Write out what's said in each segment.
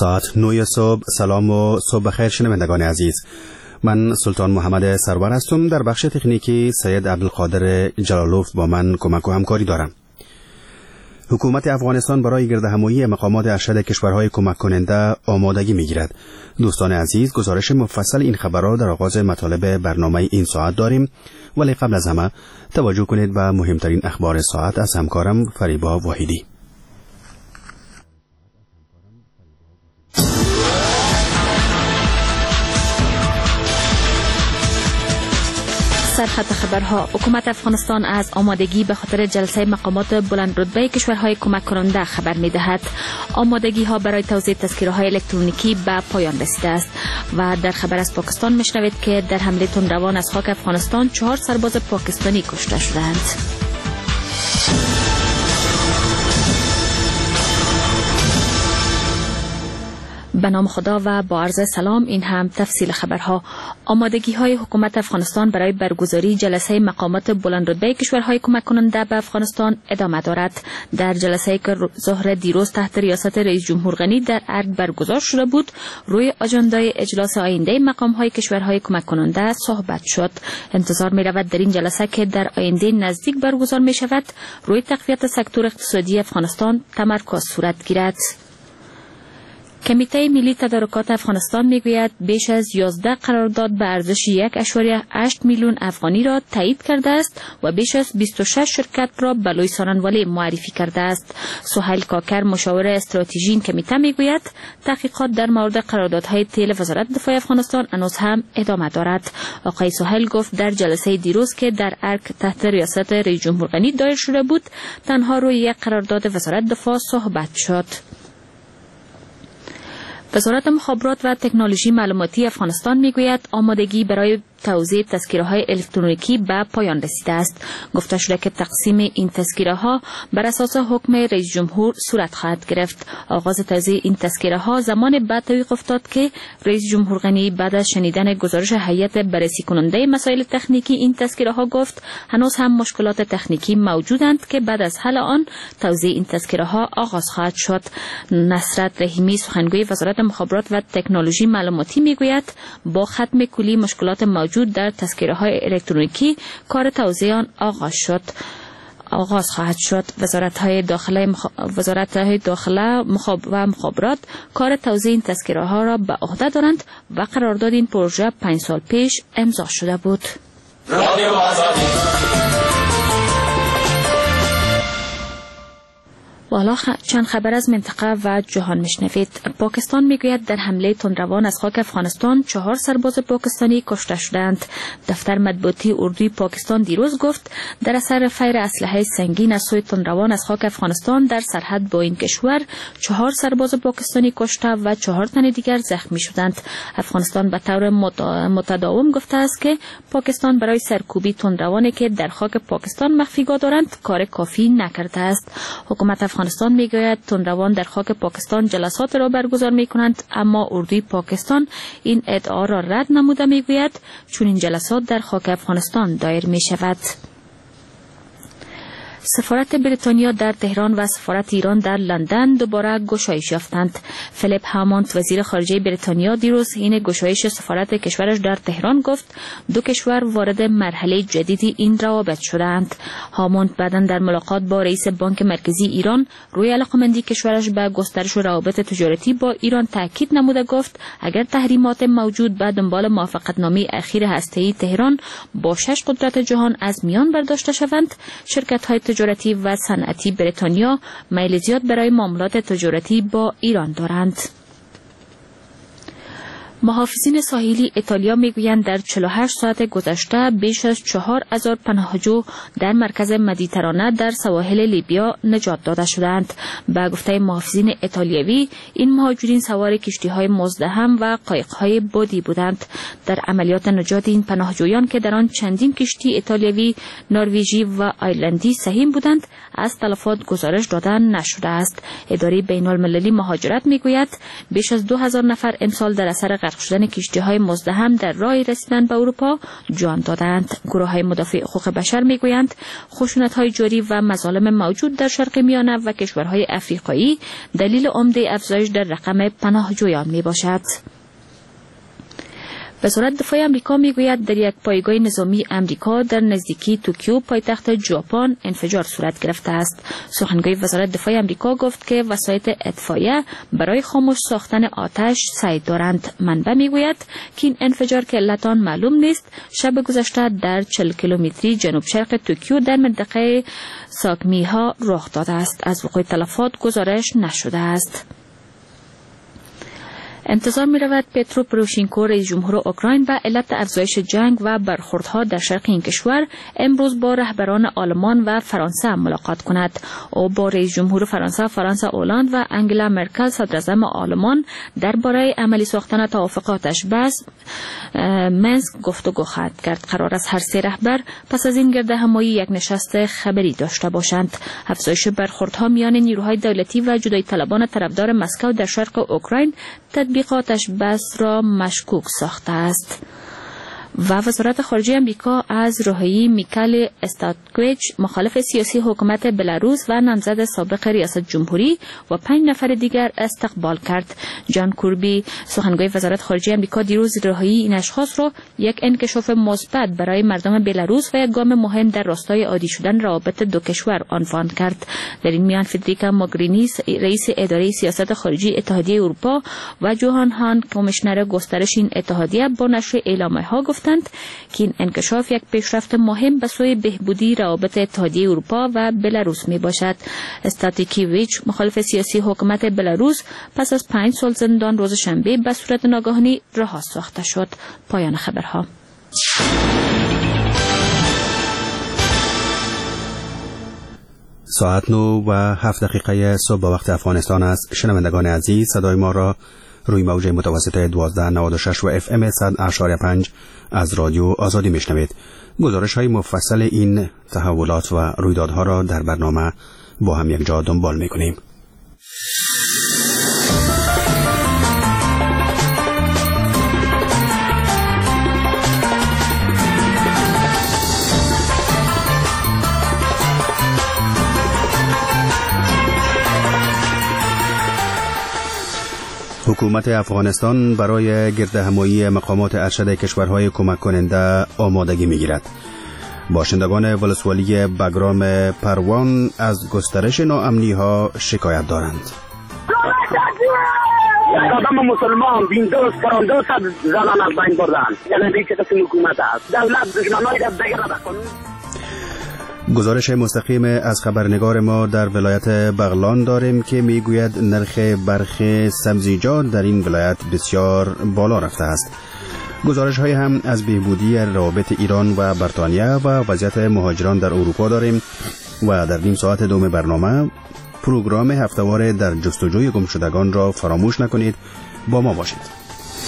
ساعت 9 صبح. سلام و صبح بخیر شنوندگان عزیز. من سلطان محمد سرور هستم. در بخش تکنیکی سید عبدالقادر جلالوف با من کمک و همکاری دارم. حکومت افغانستان برای گردهمایی مقامات ارشد کشورهای کمک کننده آمادگی میگیرد. دوستان عزیز، گزارش مفصل این خبر را در آغاز مطالب برنامه این ساعت داریم، ولی قبل از همه توجه کنید به مهمترین اخبار ساعت از همکارم فریبا واحدی. سرخط خبرها: حکومت افغانستان از آمادگی به خاطر جلسه مقامات بلند رتبه کشورهای کمک کننده خبر می دهد. آمادگی ها برای توزیع تذکره های الکترونیکی به پایان رسیده است. و در خبر از پاکستان می شنوید که در حمله تندروان از خاک افغانستان 4 سرباز پاکستانی کشته شدند. به نام خدا و با عرض سلام. این هم تفصیل خبرها. آمادگی های حکومت افغانستان برای برگزاری جلسه مقامات بلند رتبه کشورهای کمک کننده به افغانستان ادامه دارد. در جلسه که ظهر دیروز تحت ریاست رئیس جمهور غنی در ارگ برگزار شده بود، روی آژاندای اجلاس آینده مقام های کشورهای کمک کننده صحبت شد. انتظار می رود در این جلسه که در آینده نزدیک برگزار می شود، روی تقویت سکتور اقتصادی افغانستان تمرکز صورت گیرد. کمیته ملی تدارکات افغانستان میگوید بیش از 11 قرارداد به ارزش 1.8 میلیون افغانی را تایید کرده است و بیش از 26 شرکت را به لوی سارنوالی معرفی کرده است. سهیل کاکر، مشاور استراتژی این کمیته، میگوید تحقیقات در مورد قراردادهای تیل وزارت دفاع افغانستان هنوز هم ادامه دارد. آقای سهیل گفت در جلسه دیروز که در ارگ تحت ریاست رئیس جمهور غنی دایر شده بود، تنها روی یک قرارداد وزارت دفاع صحبت شد. وزارت مخابرات و تکنولوژی معلوماتی افغانستان میگوید آمادگی برای توزیع تذکره‌های الکترونیکی به پایان رسیده است. گفته شده که تقسیم این تذکره‌ها بر اساس حکم رئیس جمهور صورت خواهد گرفت. آغاز توزیع این تذکره‌ها زمان بعد توقیف افتاد که رئیس جمهور غنی بعد از شنیدن گزارش هیئت بررسی کننده مسائل تکنیکی این تذکره‌ها گفت هنوز هم مشکلات تکنیکی موجودند که بعد از حل آن توزیع این تذکره‌ها آغاز خواهد شد. نصرت رحیمی، سخنگوی وزارت مخابرات و تکنولوژی معلوماتی میگوید با ختم کلی مشکلات موجود در تذکره‌های الکترونیکی کار توزیع آن آغاز خواهد شد. وزارت‌های داخله و مخابرات کار توزیع این تذکره‌ها را به عهده دارند و قرارداد این پروژه 5 سال پیش امضا شده بود. و حالا چند خبر از منطقه و جهان میشنوید. پاکستان میگوید در حمله تندروان از خاک افغانستان 4 سرباز پاکستانی کشته شدند. دفتر مطبوعاتی اردوی پاکستان دیروز گفت در اثر فیر اسلحه سنگین از سوی تندروان از خاک افغانستان در سرحد با این کشور 4 سرباز پاکستانی کشته و 4 تن دیگر زخمی شدند. افغانستان به طور متداوم گفته است که پاکستان برای سرکوبی تندروانی که در خاک پاکستان مخفیگاه دارند کار کافی نکرده است. حکومت افغانستان میگوید تندروان در خاک پاکستان جلسات را برگزار میکنند، اما اردوی پاکستان این ادعا را رد نموده میگوید چون این جلسات در خاک افغانستان دایر می شود. سفارت بریتانیا در تهران و سفارت ایران در لندن دوباره گشایش یافتند. فیلیپ هاموند، وزیر خارجه بریتانیا، دیروز این گشایش سفارت کشورش در تهران گفت دو کشور وارد مرحله جدیدی این روابط شدند. هاموند بعداً در ملاقات با رئیس بانک مرکزی ایران روی علاقه‌مندی کشورش به گسترش روابط تجارتی با ایران تاکید نموده گفت اگر تحریمات موجود به دنبال موافقتنامه اخیر هسته‌ای تهران با 6 قدرت جهان از میان برداشته شوند، شرکت‌های تجارتی و صنعتی بریتانیا میل زیاد برای معاملات تجارتی با ایران دارند. محافظین ساحلی ایتالیا میگویند در 48 ساعت گذشته بیش از 4000 پناهجو در مرکز مدیترانه در سواحل لیبیا نجات داده شدند. به گفته محافظین ایتالیایی این مهاجرین سوار کشتی‌های مزدحم و قایق‌های بادی بودند. در عملیات نجات این پناهجویان که در آن چندین کشتی ایتالیایی، نروژی و آیرلندی سهیم بودند، از تلفات گزارش داده نشده است. اداره بین‌المللی مهاجرت میگوید بیش از 2000 نفر امسال در اثر غرق شدن کشتی‌های مزدحم در راه رسیدن به اروپا جان دادند. گروه‌های مدافع حقوق بشر می‌گویند خشونت‌های جاری و مظالم موجود در شرق میانه و کشورهای افریقایی دلیل عمده افزایش در رقم پناهجویان میباشد. وزارت دفاع آمریکا میگوید در یک پایگاه نظامی آمریکا در نزدیکی توکیو پایتخت ژاپن انفجار صورت گرفته است. سخنگوی وزارت دفاع آمریکا گفت که وسایط اطفائیه برای خاموش ساختن آتش سعی دارند. منبع میگوید که این انفجار که علت آن معلوم نیست شب گذشته در 40 کیلومتری جنوب شرق توکیو در منطقه ساکمیها رخ داده است. از وقوع تلفات گزارش نشده است. انتظار می رود پترو پروشینکو رئیس جمهور اوکراین به علت افزایش جنگ و برخوردها در شرق این کشور امروز با رهبران آلمان و فرانسه ملاقات کند. او با رئیس جمهور فرانسه فرانسوا اولاند و انگلا مرکل صدر اعظم آلمان درباره عملی ساختن توافقاتش بس منسک گفتگو خواهد کرد. قرار است هر سه رهبر پس از این گردهمایی یک نشست خبری داشته باشند. افزایش برخوردها میان نیروهای دولتی و جدایی طلبان طرفدار مسکو در شرق اوکراین تطبیقاتش بس را مشکوک ساخته است. و وزارت خارجه آمریکا از رهایی میکائیل استاتکوویچ مخالف سیاسی حکومت بلاروس و نامزد سابق ریاست جمهوری و 5 نفر دیگر استقبال کرد. جان کوربی سخنگوی وزارت خارجه آمریکا دیروز رهایی این اشخاص را یک انکشاف مثبت برای مردم بلاروس و یک گام مهم در راستای عادی شدن روابط دو کشور عنوان کرد. در این میان فدریکا موگرینی رئیس اداره سیاست خارجی اتحادیه اروپا و جوهان هان کمیشنر گسترش این اتحادیه با نشر اعلامیه‌ها گفتند که این انکشاف یک پیشرفت مهم به سوی بهبودی روابط اتحادیه اروپا و بلاروس می باشد. استاتکوویچ مخالف سیاسی حکومت بلاروس پس از 5 سال زندان روز شنبه به صورت ناگهانی رها ساخته شد. پایان خبرها. ساعت 9:07 صبح با وقت افغانستان است. شنوندگان عزیز، صدای ما را روی موج متوسط 1296 و FM 100.5 از رادیو آزادی میشنوید. گزارش های مفصل این تحولات و رویدادها را در برنامه با هم یک جا دنبال میکنیم. حکومت افغانستان برای گردهمایی مقامات ارشد کشورهای کمک کننده آمادگی میگیرد. باشندگان ولسوالی بگرام پروان از گسترش ناامنی ها شکایت دارند. آدم مسلمان بیندوست پراندوست زنان از بین بردن، یعنی دیگه قسم حکومت است. دولت دشمنای دیگر را به قانون. گزارش مستقیم از خبرنگار ما در ولایت بغلان داریم که میگوید نرخ برخی سبزیجات در این ولایت بسیار بالا رفته است. گزارش های هم از بهبودی روابط ایران و بریتانیا و وضعیت مهاجران در اروپا داریم و در نیم ساعت دوم برنامه پروگرام هفته‌وار در جستجوی گمشدگان را فراموش نکنید. با ما باشید.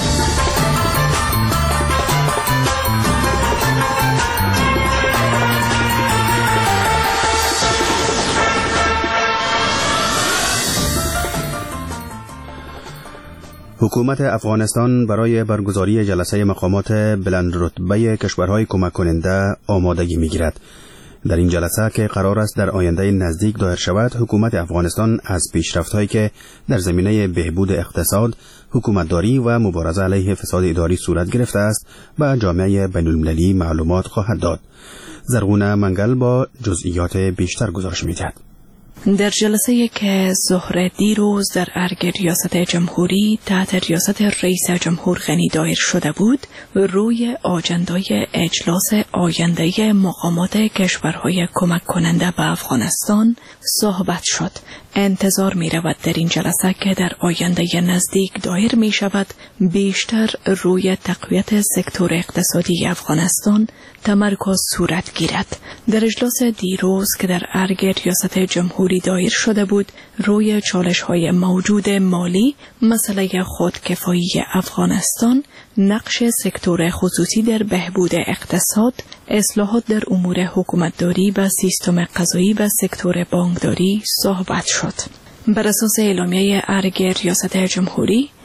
حکومت افغانستان برای برگزاری جلسه مقامات بلند رتبه کشورهای کمک کننده آمادگی می‌گیرد. در این جلسه که قرار است در آینده نزدیک دایر شود، حکومت افغانستان از پیشرفت‌هایی که در زمینه بهبود اقتصاد، حکومتداری و مبارزه علیه فساد اداری صورت گرفته است به جامعه بین‌المللی معلومات خواهد داد. زرغونه منگل با جزئیات بیشتر گزارش می‌دهد. در جلسه که ظهر دیروز در ارگ ریاست جمهوری تحت ریاست رئیس جمهور غنی دایر شده بود، روی آجندای اجلاس آینده مقامات کشورهای کمک کننده به افغانستان صحبت شد. انتظار می رود در این جلسه که در آینده نزدیک دایر می شود بیشتر روی تقویت سکتور اقتصادی افغانستان تمرکز صورت گیرد. در اجلاس دیروز که در ارگ ریاست جمهوری دایر شده بود، روی چالش‌های موجود مالی، مسئله خودکفایی افغانستان، نقش سکتور خصوصی در بهبود اقتصاد، اصلاحات در امور حکومتداری و سیستم قضایی و سکتور بانکداری صحبت شد. بر اساس اعلامیه ارگ ریاست جمهوری،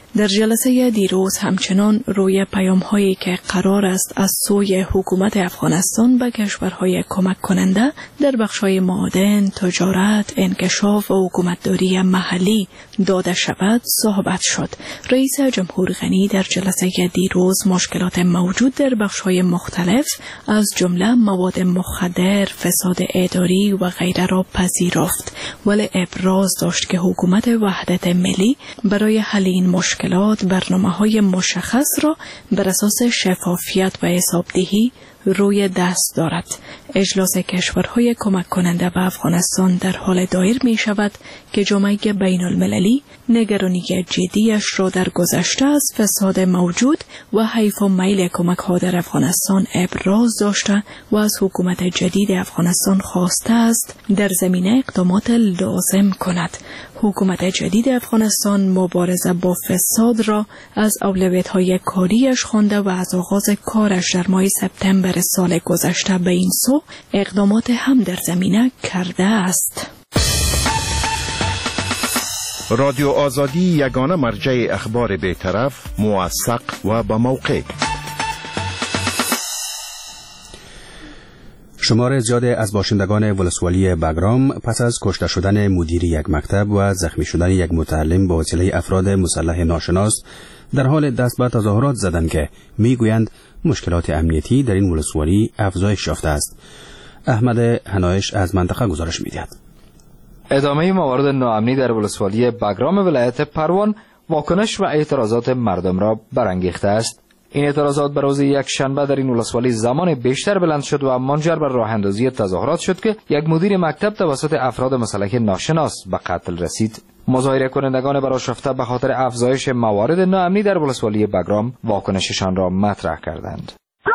در جلسه دیروز همچنان روی پیام‌هایی که قرار است از سوی حکومت افغانستان به کشورهای کمک کننده در بخش‌های معادن، تجارت، انکشاف و حکومتداری محلی داده شود صحبت شد. رئیس جمهور غنی در جلسه دیروز مشکلات موجود در بخش‌های مختلف از جمله مواد مخدر، فساد اداری و غیره را پذیرفت، ولی ابراز داشت که حکومت وحدت ملی برای حل این مشکلات برنامه‌های مشخص را بر اساس شفافیت و حسابدهی روی دست دارد. اجلاس کشورهای کمک کننده به افغانستان در حال دایر می شود که جامعه بین المللی نگرانی جدیش را در گذشته از فساد موجود و حیف و میل کمک ها در افغانستان ابراز داشته و از حکومت جدید افغانستان خواسته است در زمینه اقدامات لازم کند. حکومت جدید افغانستان مبارزه با فساد را از اولویت‌های کاریش خوانده و از آغاز کارش در ماه سپتامبر سال گذشته به این سو اقدامات هم در زمینه کرده است. رادیو آزادی یگانه مرجع اخبار بی‌طرف، موثق و با موقع. شمار زیادی از باشندگان ولسوالی بگرام پس از کشته شدن مدیر یک مکتب و زخمی شدن یک متعلم با وسیله افراد مسلح ناشناس در حال دست به تظاهرات زدند که میگویند مشکلات امنیتی در این ولسوالی افزایش یافته است. احمد حنایش از منطقه گزارش می‌دهد. ادامه موارد ناامنی در ولسوالی بگرام ولایت پروان واکنش و اعتراضات مردم را برانگیخته است. این اعتراضات بر روز یک شنبه در این ولسوالی زمان بیشتر بلند شد و منجر به راه اندازی تظاهرات شد که یک مدیر مکتب توسط افراد مسلح ناشناس به قتل رسید. مظاهره کنندگان برآشفته به خاطر افزایش موارد ناامنی در ولسوالی بگرام واکنششان را مطرح کردند.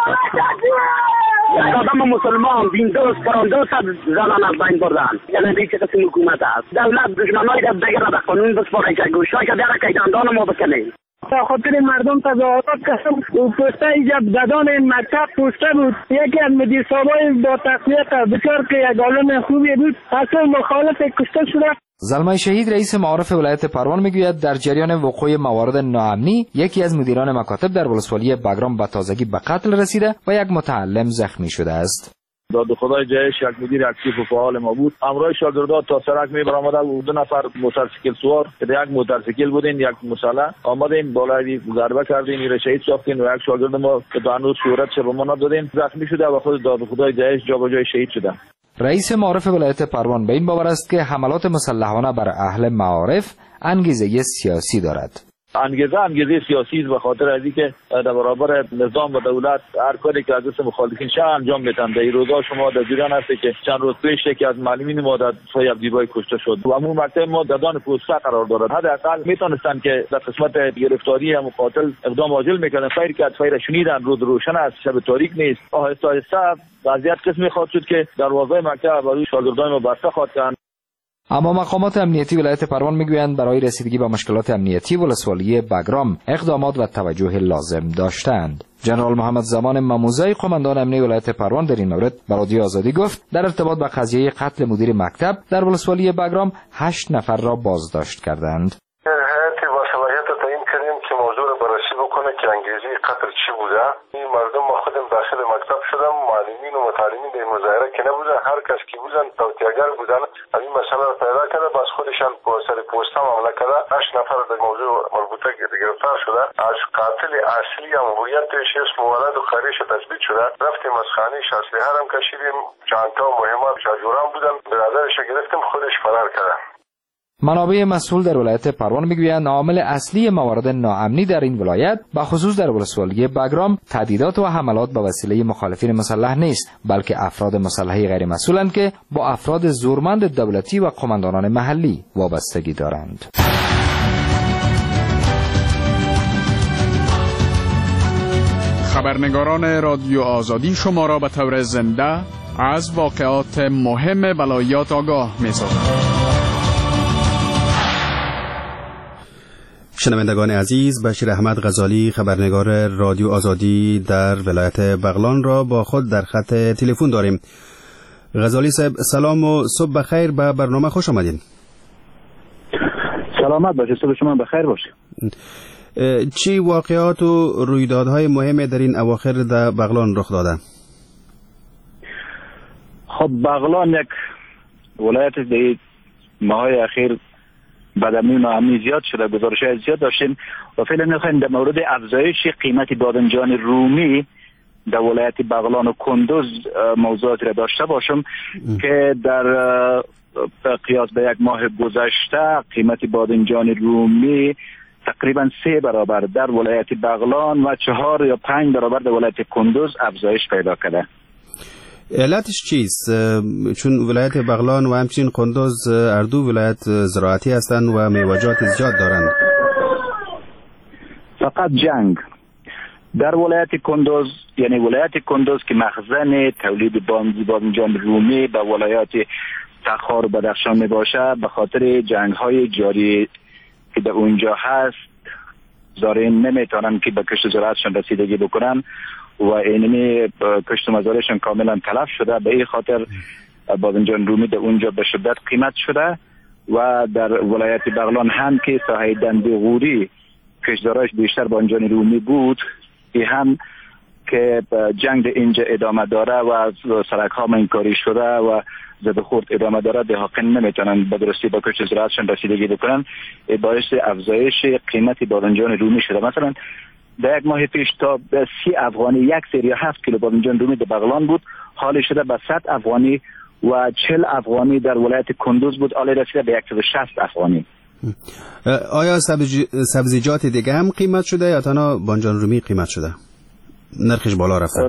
آدم مسلمان دیندوست پراندوست زنان از بین بردن، یعنی دیگه قسم حکومت است. دولت دشمنای دیگر به قانون بسپاره که گوشای که در قیداندان ما بکنه. به خاطر مردم تظاهرات کردم و پوسته ایجاب زدان این مکتب پوسته بود. یکی از مدیر صاحبای با تقویت بسیار که یک عالم خوبی بود اصلا مخالف کشته شده. زلمه شهید رئیس معارف ولایت پروان میگوید در جریان وقوع موارد ناامنی یکی از مدیران مکاتب در ولسوالی بگرام به تازگی به قتل رسیده و یک متعلم زخمی شده است. داد خدای جایش یک مدیر اکتیو و فعال ما بود. همراه شاگردات تا سرک میبرآمده و 2 نفر موتورسیکل سوار که یک موتورسیکل بودین یک مسلح آمدین بالای ضربه کردین این شهید ساختین و یک شاگرد ما که هنوز شهرتش به ما ندادین زخمی شده و خود داد خدای جایش جابجای شهید شده. رئیس معارف ولایت پروان به این باور است که حملات مسلحانه بر اهل معارف انگیزه سیاسی دارد. انگیزه سیاسی است به خاطر از اینکه در برابر نظام و دولت هر کاری که از دست مخالفین شه انجام میدن. در این روزا شما در جریان هستید که چند روز پیش که از معلمین ما در سایه عبدیبای کشته شد و همون مکتب ما در دان پوسته قرار دارد. حداقل میتونستن که در قسمت گرفتاری مقاتل اقدام عاجل میکنن. خیر که خیر شنیدن، روز روشن است، شب تاریک نیست. آهسته آهسته وضعیت قسمی خواهد شد که دروازه مکتب برای شاگردان ما بسته خواهد کرد. اما مقامات امنیتی ولایت پروان میگویند برای رسیدگی به مشکلات امنیتی ولسوالی بگرام اقدامات و توجه لازم داشتند. جنرال محمد زمان مموزه قماندان امنیتی ولایت پروان در این مورد به رادیو آزادی گفت در ارتباط با قضیه قتل مدیر مکتب در ولسوالی بگرام 8 نفر را بازداشت کردند. هیئتی با صلاحیت تعیین کردیم که موضوع را بررسی بکنه که انگیزه قتل چی بوده. این مردم ما خودم داخل مکتب شدم، معلمین و متعلمین در مظاهره که نبودن، هر کس که بودن توطئه‌گر بودن، این مسئله را پیدا کرده بس خودشان سر پوسته معامله کرده. 8 نفر در موضوع مربوطه گرفتار شده. از قاتل اصلی هم هویتش اسم و ولد و خریش تثبیت شده. رفتیم از خانه‌اش اسلحه هم کشیدیم، چندتا مهمات شاجوران بودن، برادرش گرفتیم خودش فرار کرده. منابع مسئول در ولایت پروان میگویند عامل اصلی موارد ناامنی در این ولایت به خصوص در ولسوالی بگرام تهدیدات و حملات به وسیله مخالفین مسلح نیست، بلکه افراد مسلحی غیر مسئولند که با افراد زورمند دولتی و قماندانان محلی وابستگی دارند. خبرنگاران رادیو آزادی شما را به طور زنده از واقعات مهم ولایات آگاه می‌سازند. شنوندگان عزیز، بشیر احمد غزالی خبرنگار رادیو آزادی در ولایت بغلان را با خود در خط تلفن داریم. غزالی صاحب سلام و صبح بخیر، به برنامه خوش آمدین. سلامت باشه، صبح شما بخیر باشه. چی واقعات و رویدادهای مهم در این اواخر در بغلان رخ داده؟ خب بغلان یک ولایت در ماهای اخیر بدمی ناامنی زیاد شده، گزارش‌های زیاد داشتیم و فعلا می‌خوایم در مورد افزایش قیمت بادمجان رومی در ولایت بغلان و کندوز موضوعاتی را داشته باشم که در قیاس به یک ماه گذشته قیمت بادمجان رومی تقریبا 3 برابر در ولایت بغلان و 4 یا 5 برابر در ولایت کندوز افزایش پیدا کرده. علتش چیست؟ چون ولایت بغلان و همچنین کندوز اردو ولایت زراعتی هستند و میوه‌جات زیاد دارند. فقط جنگ در ولایت کندوز، یعنی ولایت کندوز که مخزن تولید بادمجان رومی به ولایات تخار و بدخشان می باشه، به خاطر جنگ‌های جاری که در اونجا هست زارعین نمیتونن که به کشت زراعتشان رسیدگی بکنن و اینمی کشت مزارعشان کاملا تلف شده. به این خاطر بادمجان رومی در اونجا به شدت قیمت شده و در ولایت بغلان هم که ساحه دندغوری کشتزارعش بیشتر بادمجان رومی بود، این هم که جنگ اینجا ادامه داره و سرک ها منکاری شده و زد خورد ادامه داره، دهقان نمیتونن به درستی با کشت زراعتشان رسیدگی بکنن، باعث افزایش قیمت بادمجان رومی شده. مثلا در یک ماه پیش تا 30 افغانی یک سری 7 کیلو بادمجان رومی در بغلان بود، حال شده به 100 افغانی و 40 افغانی در ولایت کندوز بود، حال رسیده به 160 افغانی. آیا سبزیجات دیگه هم قیمت شده یا تنها بادمجان رومی قیمت شده؟ نرخش بالا رفته؟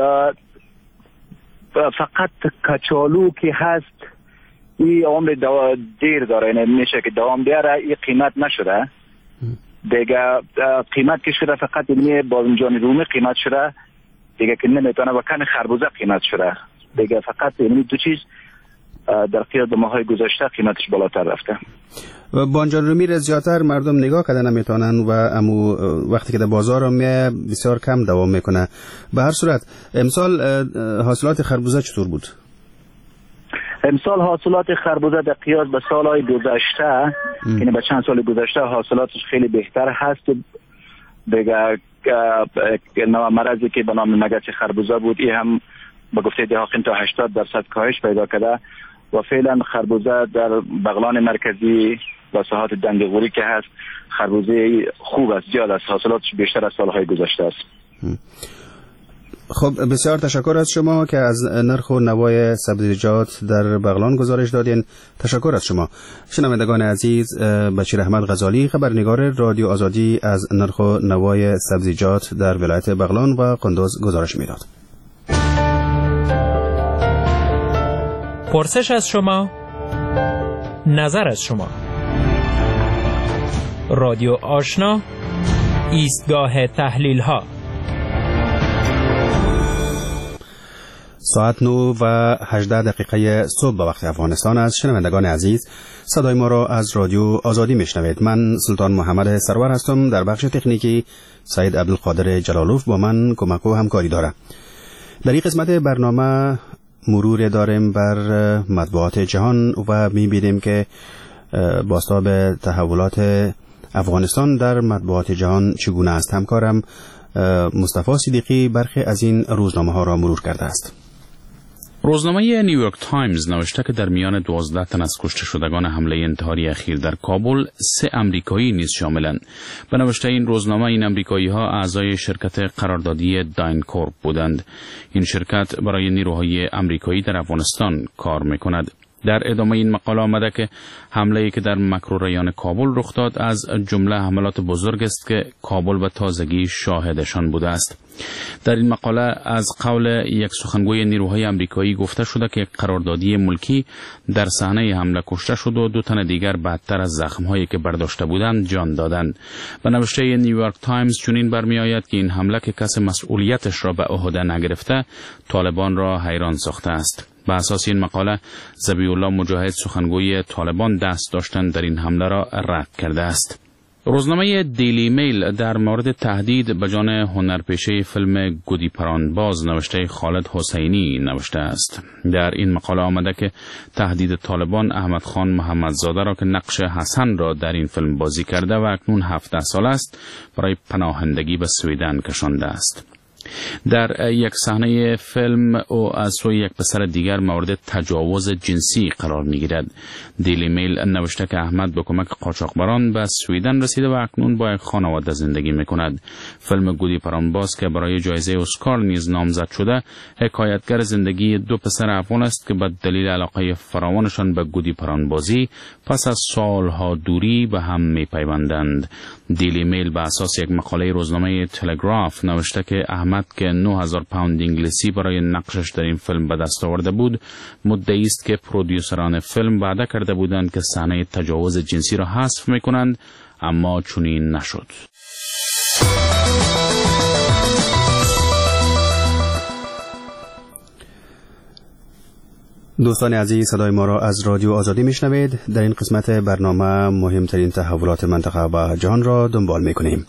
فقط کچالو که هست این عمر دیر داره، یعنی میشه که دوام بیاره، این قیمت نشده دیگه. قیمت که شده فقط اینی بادمجان رومی قیمت شده دیگه که نمیتونه و کن خربوزه قیمت شده دیگه. فقط اینی دو چیز در قیاس به ماهای گذشته قیمتش بالاتر رفته. بادمجان رومی را زیادتر مردم نگاه کردن نمیتونن و امو وقتی که در بازار هم بسیار کم دوام میکنه. به هر صورت امسال حاصلات خربوزه چطور بود؟ امسال حاصلات خربوزه در قیاس به سالهای گذشته، یعنی به چند سال گذشته حاصلاتش خیلی بهتر هست. دیگه نوع مرضی که به نام مگس خربوزه بود، این هم به گفته دهقان تا 80% کاهش پیدا کرده و فعلا خربوزه در بغلان مرکزی و ساحات دندغوری که هست خربوزه خوب است، زیاد است، حاصلاتش بیشتر از سالهای گذشته است. خب بسیار تشکر از شما که از نرخ و نوای سبزیجات در بغلان گزارش دادین. تشکر از شما. شنوندگان عزیز، بشیر احمد غزالی خبرنگار رادیو آزادی از نرخ و نوای سبزیجات در ولایت بغلان و کندوز گزارش میداد. پرسش از شما، نظر از شما. رادیو آشنا، ایستگاه تحلیل ها. ساعت 9:18 صبح به وقت افغانستان است. شنوندگان عزیز، صدای ما را از رادیو آزادی میشنوید. من سلطان محمد سرور هستم. در بخش تکنیکی سید عبدالقادر جلالوف با من کمک و همکاری داره. در این قسمت برنامه مرور داریم بر مطبوعات جهان و می‌بینیم که بازتاب تحولات افغانستان در مطبوعات جهان چگونه است. همکارم مصطفی صدیقی برخی از این روزنامه‌ها را مرور کرده است. روزنامه نیویورک تایمز نوشته که در میان 12 تن از کشته شدگان حمله انتحاری اخیر در کابل 3 امریکایی نیز شاملند. به نوشته این روزنامه این امریکایی‌ها اعضای شرکت قراردادی داینکورپ بودند. این شرکت برای نیروهای امریکایی در افغانستان کار می‌کند. در ادامه این مقاله آمده که حمله‌ای که در مکروریان کابل رخ داد از جمله حملات بزرگ است که کابل به تازگی شاهدشان بوده است. در این مقاله از قول یک سخنگوی نیروهای آمریکایی گفته شده که قراردادی ملکی در صحنه حمله کشته شد و 2 تن دیگر بدتر از زخم‌هایی که برداشته بودند جان دادند. به نوشته نیویورک تایمز چنین برمی‌آید که این حمله که کس مسئولیتش را به عهده نگرفته، طالبان را حیران ساخته است. به اساس این مقاله ذبیح الله مجاهد سخنگوی طالبان دست داشتن در این حمله را رد کرده است. روزنامه دیلی میل در مورد تهدید به جان هنرپیشه فیلم گودی پرانباز نوشته خالد حسینی نوشته است. در این مقاله آمده که تهدید طالبان احمد خان محمدزاده را که نقش حسن را در این فیلم بازی کرده و اکنون 17 سال است برای پناهندگی به سویدن کشانده است. در یک صحنه فیلم او از سوی یک پسر دیگر مورد تجاوز جنسی قرار می‌گیرد. دیلی میل نوشته که احمد به کمک قاچاقبران به سویدن رسیده و اکنون با یک خانواده زندگی می‌کند. فیلم گودی پرانباز که برای جایزه اسکار نیز نامزد شده، حکایتگر زندگی دو پسر افغان است که به دلیل علاقه فراوانشان به گودی پرانبازی پس از سالها دوری به هم می‌پیوندند. دیلی میل به اساس یک مقاله روزنامه تلگراف نوشته که احمد که 9000 پوند انگلیسی برای نقشش در این فیلم به دست آورده بود، مدعی است که پرودیوسران فیلم وعده کرده بودند که صحنه تجاوز جنسی را حذف می‌کنند، اما چنین نشد. دوستان عزیز، صدای ما را از رادیو آزادی میشنوید. در این قسمت برنامه مهمترین تحولات منطقه و جهان را دنبال میکنیم.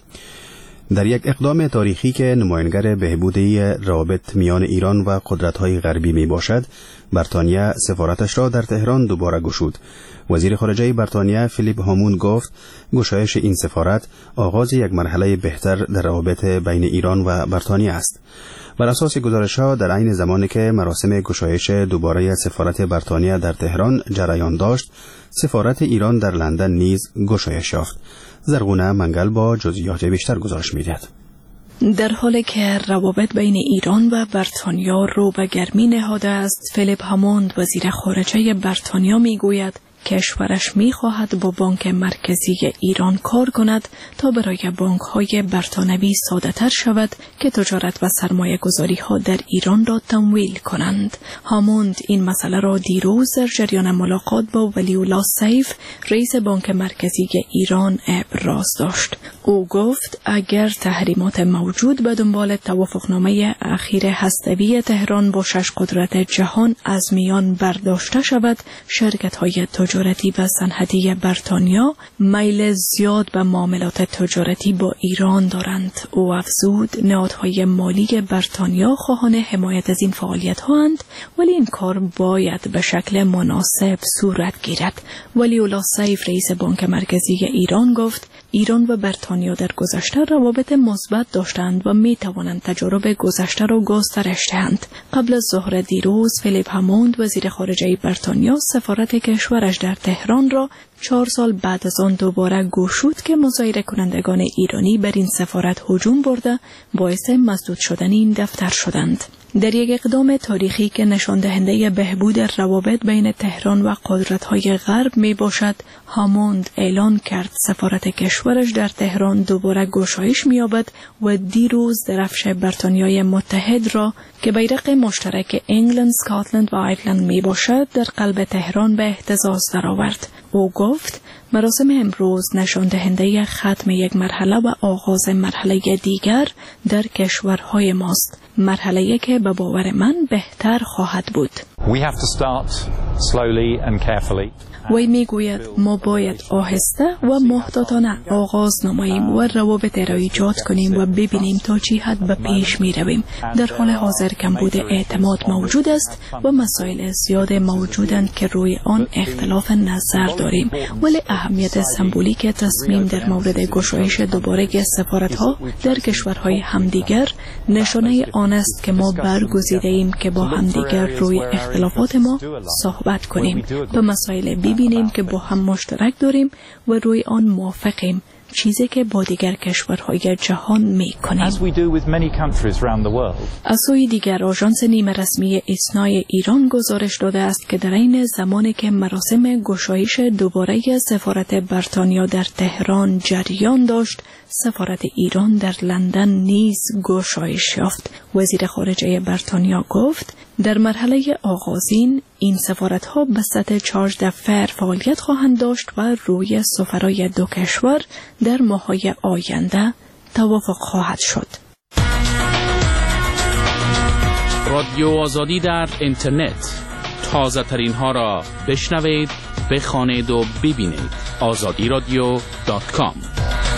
در یک اقدام تاریخی که نمایانگر بهبودی روابط میان ایران و قدرت‌های غربی می باشد، بریتانیا سفارتش را در تهران دوباره گشود. وزیر خارجه بریتانیا فیلیپ هاموند گفت گشایش این سفارت آغاز یک مرحله بهتر در روابط بین ایران و بریتانیا است. بر اساس گزارش‌ها در عین زمانی که مراسم گشایش دوباره سفارت بریتانیا در تهران جریان داشت، سفارت ایران در لندن نیز گشایش یافت. زرغونه منگل با جزئیات بیشتر گزارش می‌دهد. در حالی که روابط بین ایران و بریتانیا رو به گرمی نهاده است، فیلیپ هاموند وزیر خارجه بریتانیا میگوید کشورش می‌خواهد با بانک مرکزی ایران کار کند تا برای بانک‌های بریتانوی ساده‌تر شود که تجارت و سرمایه‌گذاری‌ها در ایران را تمویل کنند. هاموند این مسئله را دیروز در جریان ملاقات با ولی‌الله سیف، رئیس بانک مرکزی ایران، ابراز داشت. او گفت اگر تحریمات موجود به دنبال توافقنامه اخیر هسته‌ای تهران با 6 قدرت جهان از میان برداشته شود، شرکت‌های تجارتی و صنعتی بریتانیا میل زیاد به معاملات تجارتی با ایران دارند. او افزود نهادهای مالی بریتانیا خواهان حمایت از این فعالیت‌ها اند، ولی این کار باید به شکل مناسب صورت گیرد. ولی‌الله سیف، رئیس بانک مرکزی ایران، گفت ایران و بریتانیا در گذشته روابط مثبت داشتند و می توانند تجارب گذشته را گسترش دهند. قبل از ظهر دیروز فیلیپ هاموند، وزیر خارجه بریتانیا، سفارت کشورش در تهران را 4 سال بعد از آن دوباره گشود که مظاهره کنندگان ایرانی بر این سفارت هجوم برده باعث مسدود شدن این دفتر شدند. در یک اقدام تاریخی که نشان دهنده بهبود روابط بین تهران و قدرت‌های غرب می باشد، هاموند اعلان کرد سفارت کشورش در تهران دوباره گشایش می‌یابد و دیروز درفش بریتانیای متحد را که بیرق مشترک انگلند، اسکاتلند و آیرلند می باشد در قلب تهران به اهتزاز درآورد. او گفت مراسم امروز نشان دهنده ختم یک مرحله و آغاز مرحله دیگر در کشورهای ماست، مرحله‌ای که به باور من بهتر خواهد بود. وی میگوید ما باید آهسته و محتاطانه آغاز نماییم و روابط را ایجاد کنیم و ببینیم تا چه حد به پیش می رویم. در حال حاضر کمبود اعتماد موجود است و مسائل زیاد موجودند که روی آن اختلاف نظر داریم، ولی اهمیت سمبولیک تصمیم در مورد گشایش دوباره سفارت‌ها در کشورهای همدیگر نشانه آن است که ما برگزیده ایم که با همدیگر روی اختلافات ما صحبت کنیم، به مسائل ببینیم که با هم مشترک داریم و روی آن موافقیم، چیزی که با دیگر کشورهای جهان می‌کنیم. از سوی دیگر آژانس نیمه رسمی ایسنای ایران گزارش داده است که در این زمانی که مراسم گشایش دوباره سفارت بریتانیا در تهران جریان داشت، سفارت ایران در لندن نیز گشایش یافت. وزیر خارجه بریتانیا گفت در مرحله آغازین این سفارت‌ها به سطح چارج دفعه فعالیت خواهند داشت و روی سفرای دو کشور در ماه‌های آینده توافق خواهد شد. رادیو آزادی در اینترنت، تازه ترین ها را بشنوید، بخوانید و ببینید. azadiradio.com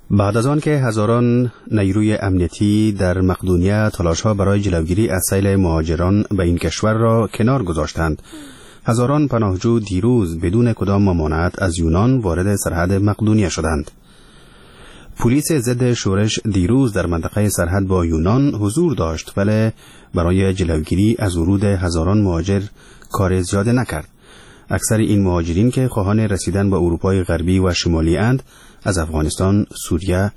بعد از آن که هزاران نیروی امنیتی در مقدونیه تلاش‌ها برای جلوگیری از سیل مهاجران به این کشور را کنار گذاشتند، هزاران پناهجو دیروز بدون کدام ممانعت از یونان وارد سرحد مقدونیه شدند. پلیس ضد شورش دیروز در منطقه سرحد با یونان حضور داشت، ولی برای جلوگیری از ورود هزاران مهاجر کار زیاده نکرد. اکثر این مهاجرین که خواهان رسیدن به اروپای غربی و شمالی اند، از افغانستان، سوریه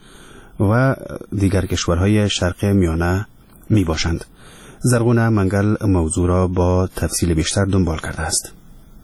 و دیگر کشورهای شرق میانه می باشند. زرغونه منگل موضوع را با تفصیل بیشتر دنبال کرده است.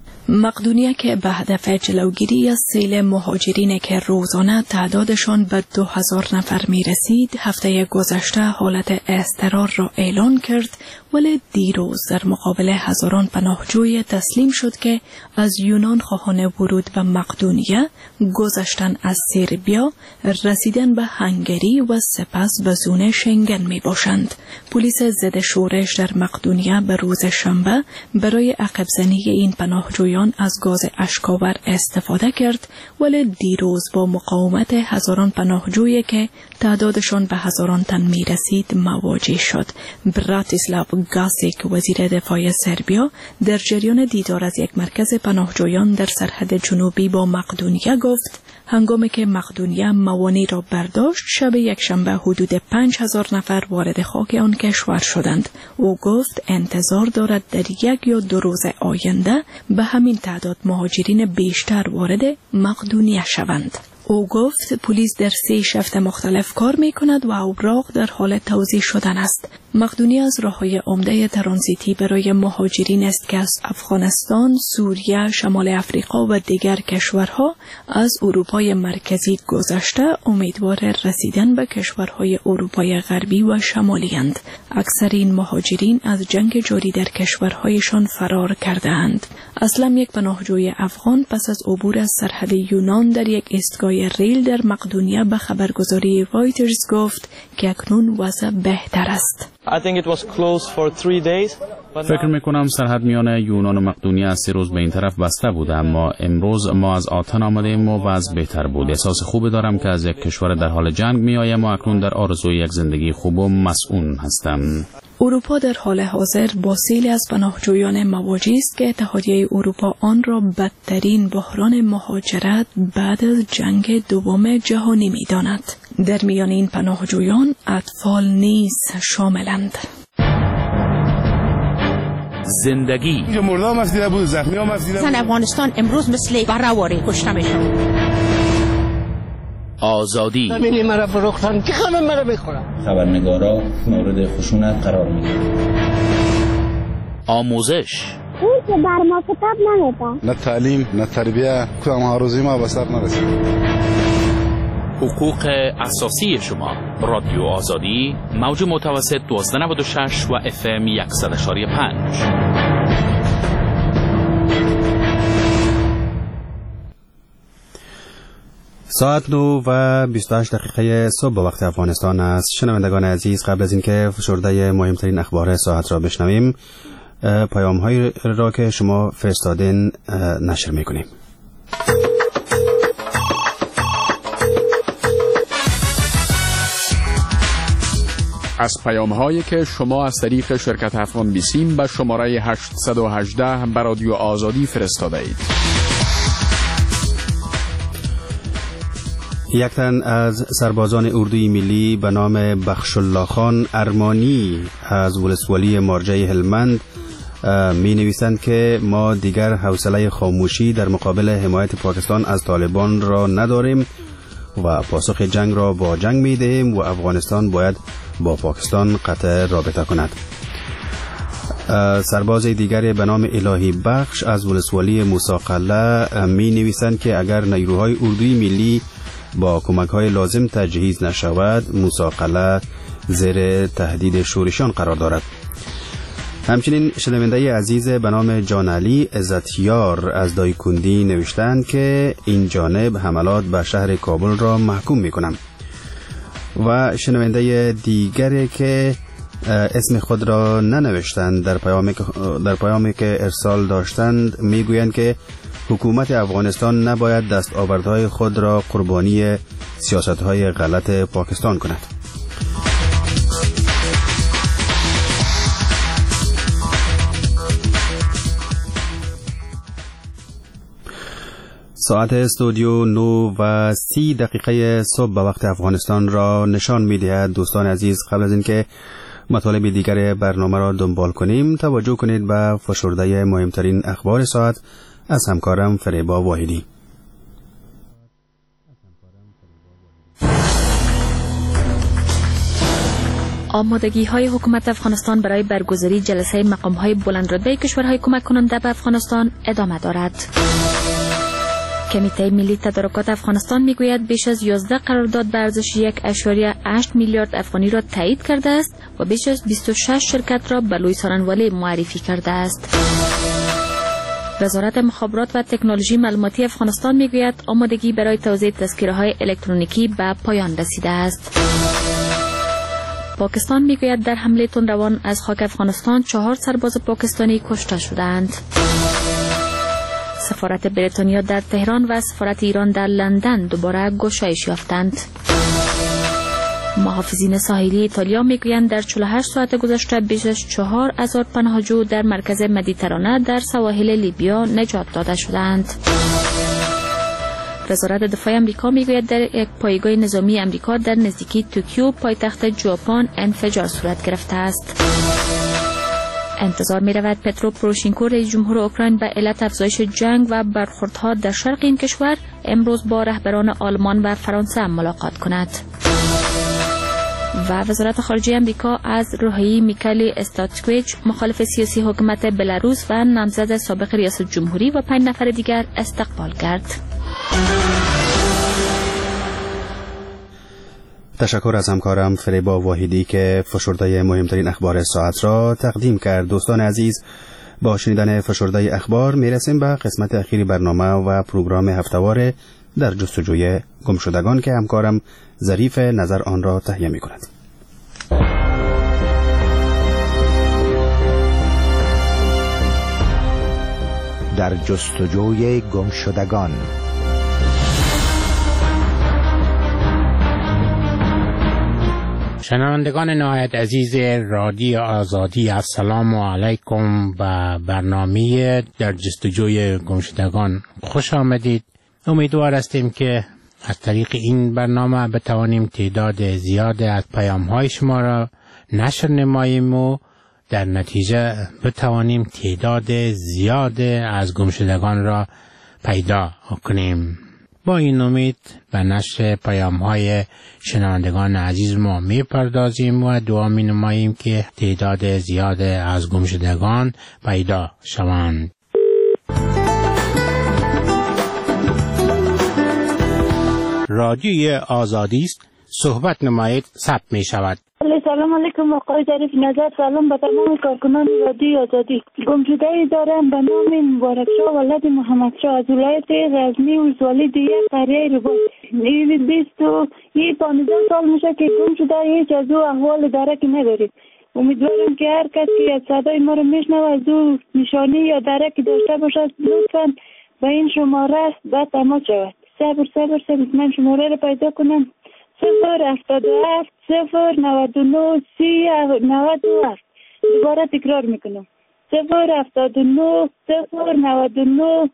مقدونیه که به هدف جلوگیری از سیل مهاجرین که روزانه تعدادشان به 2000 نفر می رسید، هفته گذشته حالت اضطرار را اعلان کرد، ولی دیروز در مقابل هزاران پناهجوی تسلیم شد که از یونان خواهان ورود به مقدونیه، گذشتن از سربیا، رسیدن به هنگری و سپس به زون شنگن می باشند. پلیس ضد شورش در مقدونیه به روز شنبه برای عقب زنی این پناهجویان از گاز اشک‌آور استفاده کرد، ولی دیروز با مقاومت هزاران پناهجویی که تعدادشان به هزاران تن می رسید مواجه شد. براتیسلاو گاسیک، وزیر دفاع سربیا، در جریان دیدار از یک مرکز پناهجویان در سرحد جنوبی با مقدونیه گفت هنگامی که مقدونیه موانع را برداشت، شب یک شنبه حدود 5000 نفر وارد خاک آن کشور شدند. او گفت انتظار دارد در 1 یا 2 روز آینده به همین تعداد مهاجرین بیشتر وارد مقدونیه شوند. او گفت پلیس در 3 شفت مختلف کار می کند و اوراق در حال توزیع شدن است. مقدونیه از راههای عمده ترانزیتی برای مهاجرین است که از افغانستان، سوریه، شمال افریقا و دیگر کشورها از اروپای مرکزی گذشته امیدوار رسیدن به کشورهای اروپای غربی و شمالی اند. اکثر این مهاجرین از جنگ جاری در کشورهایشان فرار کرده اند. اصلا یک پناهجوی افغان پس از عبور از سرحد یونان در یک ایستگاه ریل در مقدونیه به خبرگزاری رایترز گفت که اکنون وضع بهتر است. فکر میکنم سرحد میان یونان و مقدونیه از 3 روز به این طرف بسته بوده، اما امروز ما از آتن آمدیم و وضع بهتر بود. احساس خوبی دارم که از یک کشور در حال جنگ میآیم و اکنون در آرزوی یک زندگی خوب و مسئول هستم. اروپا در حال حاضر با سیلی از پناهجویان مواجه است که اتحادیه اروپا آن را بدترین بحران مهاجرت بعد از جنگ دوم جهانی می‌داند. در میان این پناهجویان اطفال نیز شاملند. زندگی اینجا مردم مسئله بود، زخمی ها مسئله بود. افغانستان امروز مثل برآوری کشته میشن. آزادی ببینید مرا فروختن که خانم مرا بخورم. خبرنگارا مورد خشونت قرار میگیرن. آموزش اون که بر ما کتاب نمیده. نه تعلیم نه تربیه، کدام آرزوی ما به سر نرسید. حقوق اساسی شما. رادیو آزادی، موج متوسط 1296 و FM 100.5. ساعت 9 و 28 دقیقه صبح به وقت افغانستان است. شنوندگان عزیز، قبل از اینکه فشرده مهمترین اخبار ساعت را بشنویم، پیام هایی را که شما فرستادین نشر میکنیم. از پیام هایی که شما از طریق شرکت افغان بیسیم به شماره 818 به رادیو آزادی فرستاده اید. یک تن از سربازان اردوی ملی به نام بخشالله خان ارمانی از ولسوالی مارجه هلمند می نویسند که ما دیگر حوصله خاموشی در مقابل حمایت پاکستان از طالبان را نداریم و پاسخ جنگ را با جنگ می دهیم و افغانستان باید با پاکستان قطع رابطه کند. سرباز دیگری به نام الهی بخش از ولسوالی موسی قلعه می نویسند که اگر نیروهای اردوی ملی با کمک های لازم تجهیز نشود، موسی قلعه زیر تهدید شورشیان قرار دارد. همچنین شنونده عزیز به نام جان علی عزتیار از دایکندی نوشتند که این جانب حملات به شهر کابل را محکوم میکنم. و شنونده دیگری که اسم خود را ننوشتند در پیامی که ارسال داشتند میگویند که حکومت افغانستان نباید دستاوردهای خود را قربانی سیاستهای غلط پاکستان کند. ساعت استودیو 9:30 صبح به وقت افغانستان را نشان می‌دهد. دوستان عزیز، قبل از اینکه مطالب دیگر برنامه را دنبال کنیم توجه کنید به فشرده مهمترین اخبار ساعت از همکارم فریبا واحدی. آمادگی های حکومت افغانستان برای برگزاری جلسه مقام های بلندرتبه کشورهای کمک کننده به افغانستان ادامه دارد. کمیته ملی تدارکات افغانستان میگوید بیش از 11 قرارداد به ارزش 1.8 میلیارد افغانی را تایید کرده است و بیش از 26 شرکت را به لوی سارنوالی معرفی کرده است. وزارت مخابرات و تکنولوژی معلوماتی افغانستان میگوید آمادگی برای توزیع تذکره‌های الکترونیکی به پایان رسیده است. پاکستان میگوید در حمله تندروان از خاک افغانستان 4 سرباز پاکستانی کشته شدند. سفارت بریتانیا در تهران و سفارت ایران در لندن دوباره گشایش یافتند. محافظین ساحلی ایتالیا میگویند در 48 ساعت گذشته بیش از 4000 پناهجو در مرکز مدیترانه در سواحل لیبیا نجات داده شدند. وزارت دفاع آمریکا میگوید در یک پایگاه نظامی آمریکا در نزدیکی توکیو پایتخت ژاپن انفجار صورت گرفته است. انتظار می رود پترو پروشینکو رئیس جمهور اوکراین به علت افزایش جنگ و برخوردها در شرق این کشور امروز با رهبران آلمان و فرانسه ملاقات کند. و وزارت خارجه آمریکا از روحیه میکائیل استاتسکویچ مخالف سیاسی حکومت بلاروس و نامزد سابق ریاست جمهوری و 5 نفر دیگر استقبال کرد. تشکر از همکارم فریبا واحدی که فشرده مهمترین اخبار ساعت را تقدیم کرد. دوستان عزیز، با شنیدن فشرده اخبار میرسیم به قسمت اخیری برنامه و پروگرام هفته‌وار در جستجوی گمشدگان که همکارم ظریف نظر آن را تهیه می کند. در جستجوی گمشدگان. شنوندگان نهایت عزیز رادیو آزادی، السلام علیکم. و برنامه در جستجوی گمشدگان خوش آمدید. امیدوار هستیم که از طریق این برنامه بتوانیم تعداد زیاد از پیام‌های شما را نشر نماییم و در نتیجه بتوانیم تعداد زیاد از گمشدگان را پیدا کنیم. با این امید به نشر پیام‌های شنوندگان عزیز ما می‌پردازیم و دعا می‌نماییم که تعداد زیاد از گمشدگان پیدا شوند. رادیوی آزادی است، صحبت نمایید، ثبت می شود. سلام علیکم آقای ظریف نظر. سلام به تمام کارکنان رادیوی آزادی. گمشده‌ای دارم به نام مبارکشاه ولد محمدشاه از ولایت غزنی ولسوالی دیگه قریه رباط. 15 سال میشه که گم شده، هیچ از او احوال درکی نداریم. امیدوارم که هر کس که از صدای ما رو میشنوه از او نشانی یا درکی داشته باشد لطفاً به این شماره به تماس شود. صبر من شماره رو پیدا کنم. 077 099 3097. دوباره تکرار میکنم. 079 099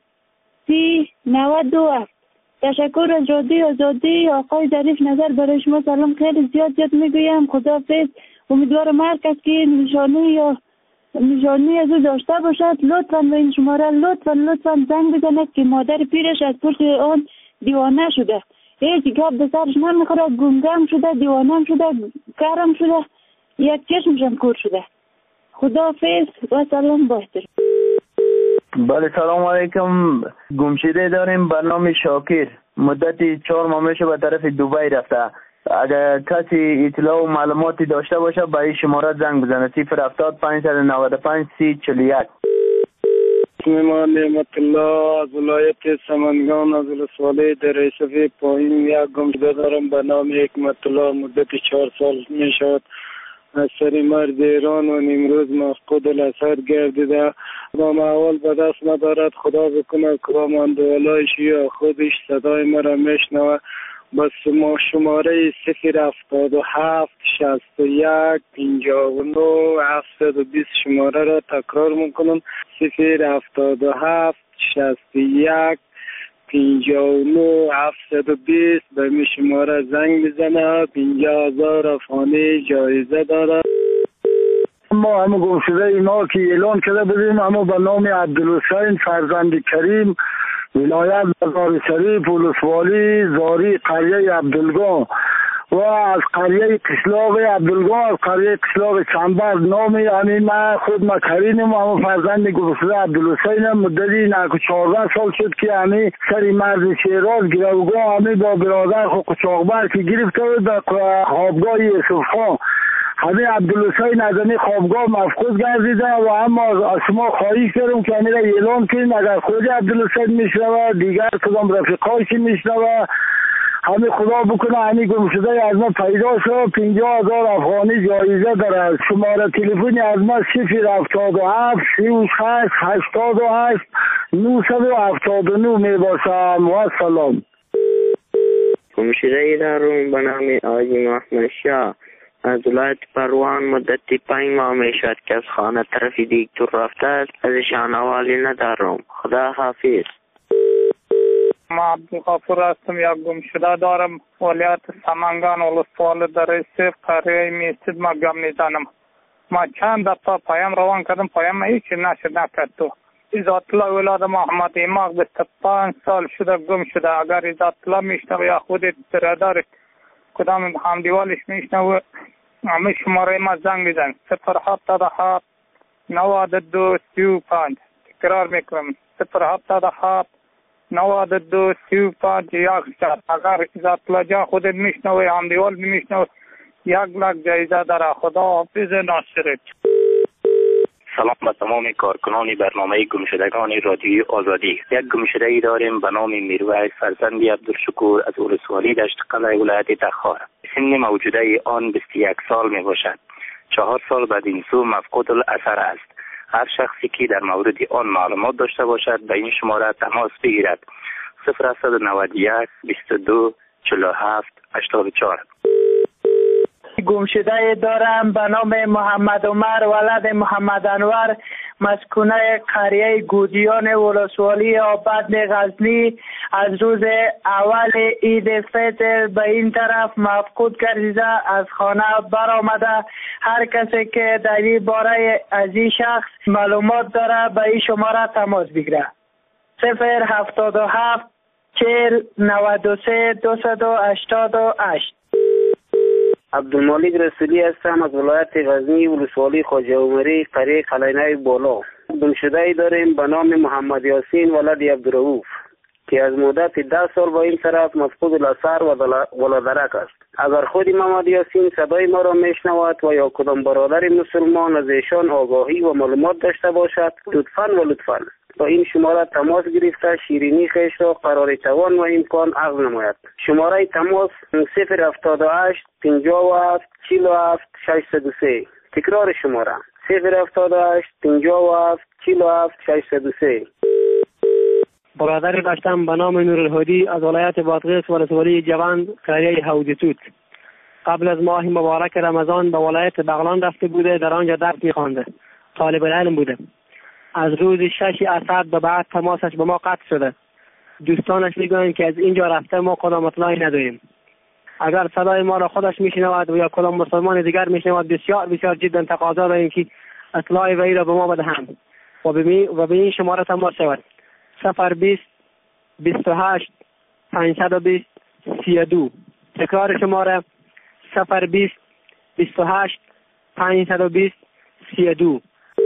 3097. تشکر از رادیو آزادی. آقای ظریف نظر برای شما سلام خیلی زیاد میگویم. خداحافظ. امیدوارم هر کس که نشانی از او داشته باشد لطفاً به این شماره لطفاً زنگ بزند که مادر پیرش از پشت آن دیوانه شده. هیچ گپ به سرش نمیخوره، گمگم شده، دیوانم شده، کارم شده، یک چشمشم کور شده. خداحافظ و سلام باهتر. بله سلام علیکم. گمشده داریم به نام شاکر. مدتی 4 ماه میشه به طرف دبی رفته. اگر کسی اطلاع و معلوماتی داشته باشه به این شماره زنگ بزنه. 070 595 3041. من نعمت الله از ولایت سمنگان از ولسوالی در ریسفی پایین یک گمشده دارم به نام حکمت الله. مدت 4 سال می شود از سر مرد ایران و امروز مفقود الاثر گردیده. کدام احوال به دست ندارد. خدا بکنه کدام اندوالایش یا خودش صدای مرا میشنوه. بس ما شماره 077 61 59 720 شماره را تکرار میکنم. 077 61 59 720 به می شماره زنگ بزنه. 50,000 افغانی جایزه داره. ما همه گم شده اینا که اعلان کرده بودیم، اما به نام عبدالحسین فرزند کریم، ولایت مزار شریف، ولسوالی زاری، قریه عبدالگاه و از قریه قشلاق عبدالگاه، از قریه قشلاق چنبر. نام یعنی من خود کرینم، اما فرزند گم شده عبدالحسین. مدتی 14 سال شد که یعنی سری مرد شیراز گروگاه همی با برادر خود قچاقبر که گرفته بود در خوابگاه یوسف خان. همین عبدالحسین از این خوابگاه مفقود گردیده و اما از شما خواهش دارم که همین را اعلام کنید. اگر خود عبدالحسین میشنوه، دیگر کدام رفیقایش میشنوه، همین خدا بکنه همین گم شده از ما پیدا شد. 50,000 افغانی جایزه داره. شماره تلفنی از ما 077 36 88 979 میباشم. و سلام. گم شده ای دارم به نام آجی محمد شاه از ولایت پروان. مدتی 5 ماه می شد که از خانه طرف دیگتر رفته است. ازشان حوالی ندارم. خدا حافظ. ما عبدالغفور هستم. یک گم شده دارم ولایت سمنگان ولسوالی در سیف قریه میستید. ما گم میزنم. ما چند دفعه پیام روان کردم، پیام هیچی نکرد. تو عزت الله ولاد محمد ایماق 25 سال شده گم شده. اگر عزت الله میشنوه یا خود برادر کدام همدیوالش میشنوه، همه شماره ما زنگ میزن. 077 92 35. تکرار میکنم 077 92 35 یک شد. اگر عزت الله جان خودت میشنوه، همدیوال میشنوه، 1 لک جایزه داره. خدا حافظ ناصرت. سلام به تمام کارکنان برنامه گمشدگان رادیوی آزادی. یک گمشدگی داریم به نام میرویس فرزند عبدالشکور از ولسوالی دشت قلعه ولایت تخار. سن موجوده آن 21 سال می باشد. 4 سال بعد این سو مفقود الاثر است. هر شخصی که در مورد آن معلومات داشته باشد به این شماره تماس بگیرد. 091 22 47 84. گمشده دارم به نام محمد عمر ولد محمد انور، مسکونه قریه گودیان ولسوالی آباد غزنی. از روز اول عید فطر به این طرف مفقود گردیده، از خانه برآمده. هر کسی که در این باره از این شخص معلومات داره به این شماره تماس بگیره. 077 40 93 288. عبدالمالک رسولی هستم از ولایت غزنی ولسوالی خواجه عمری قریه قلعه بالا. گمشده ای داریم به نام محمد یاسین ولد عبدالرؤوف که از مدت 10 سال با این طرف مفقود الاثر و ولادرک است. اگر خود محمد یاسین صدای ما را میشنود و یا کدام برادر مسلمان از ایشان آگاهی و معلومات داشته باشد، لطفاً با این شماره تماس گرفته شیرینی خیش را قرار توان و امکان عقد نماید. شماره تماس 078 57 47 603. تکرار شماره 078 57 47 603. برادری داشتم به نام نورالهادی از ولایت بادغیس ولسوالی جوند قریه حودتوت. قبل از ماه مبارک رمضان به ولایت بغلان رفته بوده، در آنجا درس می‌خوانده. طالب العلم بوده. از روز 6 اسد به بعد تماسش به ما قطع شده. دوستانش میگویند که از اینجا رفته ما کدام اطلاعی نداریم. اگر صدای ما را خودش میشنود و یا کدام مسلمان دیگر میشنود، بسیار بسیار جدا تقاضا داریم که اطلاع وی را به ما بدهند و به این شماره تماس شود. 020 28 520 32. تکرار شماره 020 28 520 32.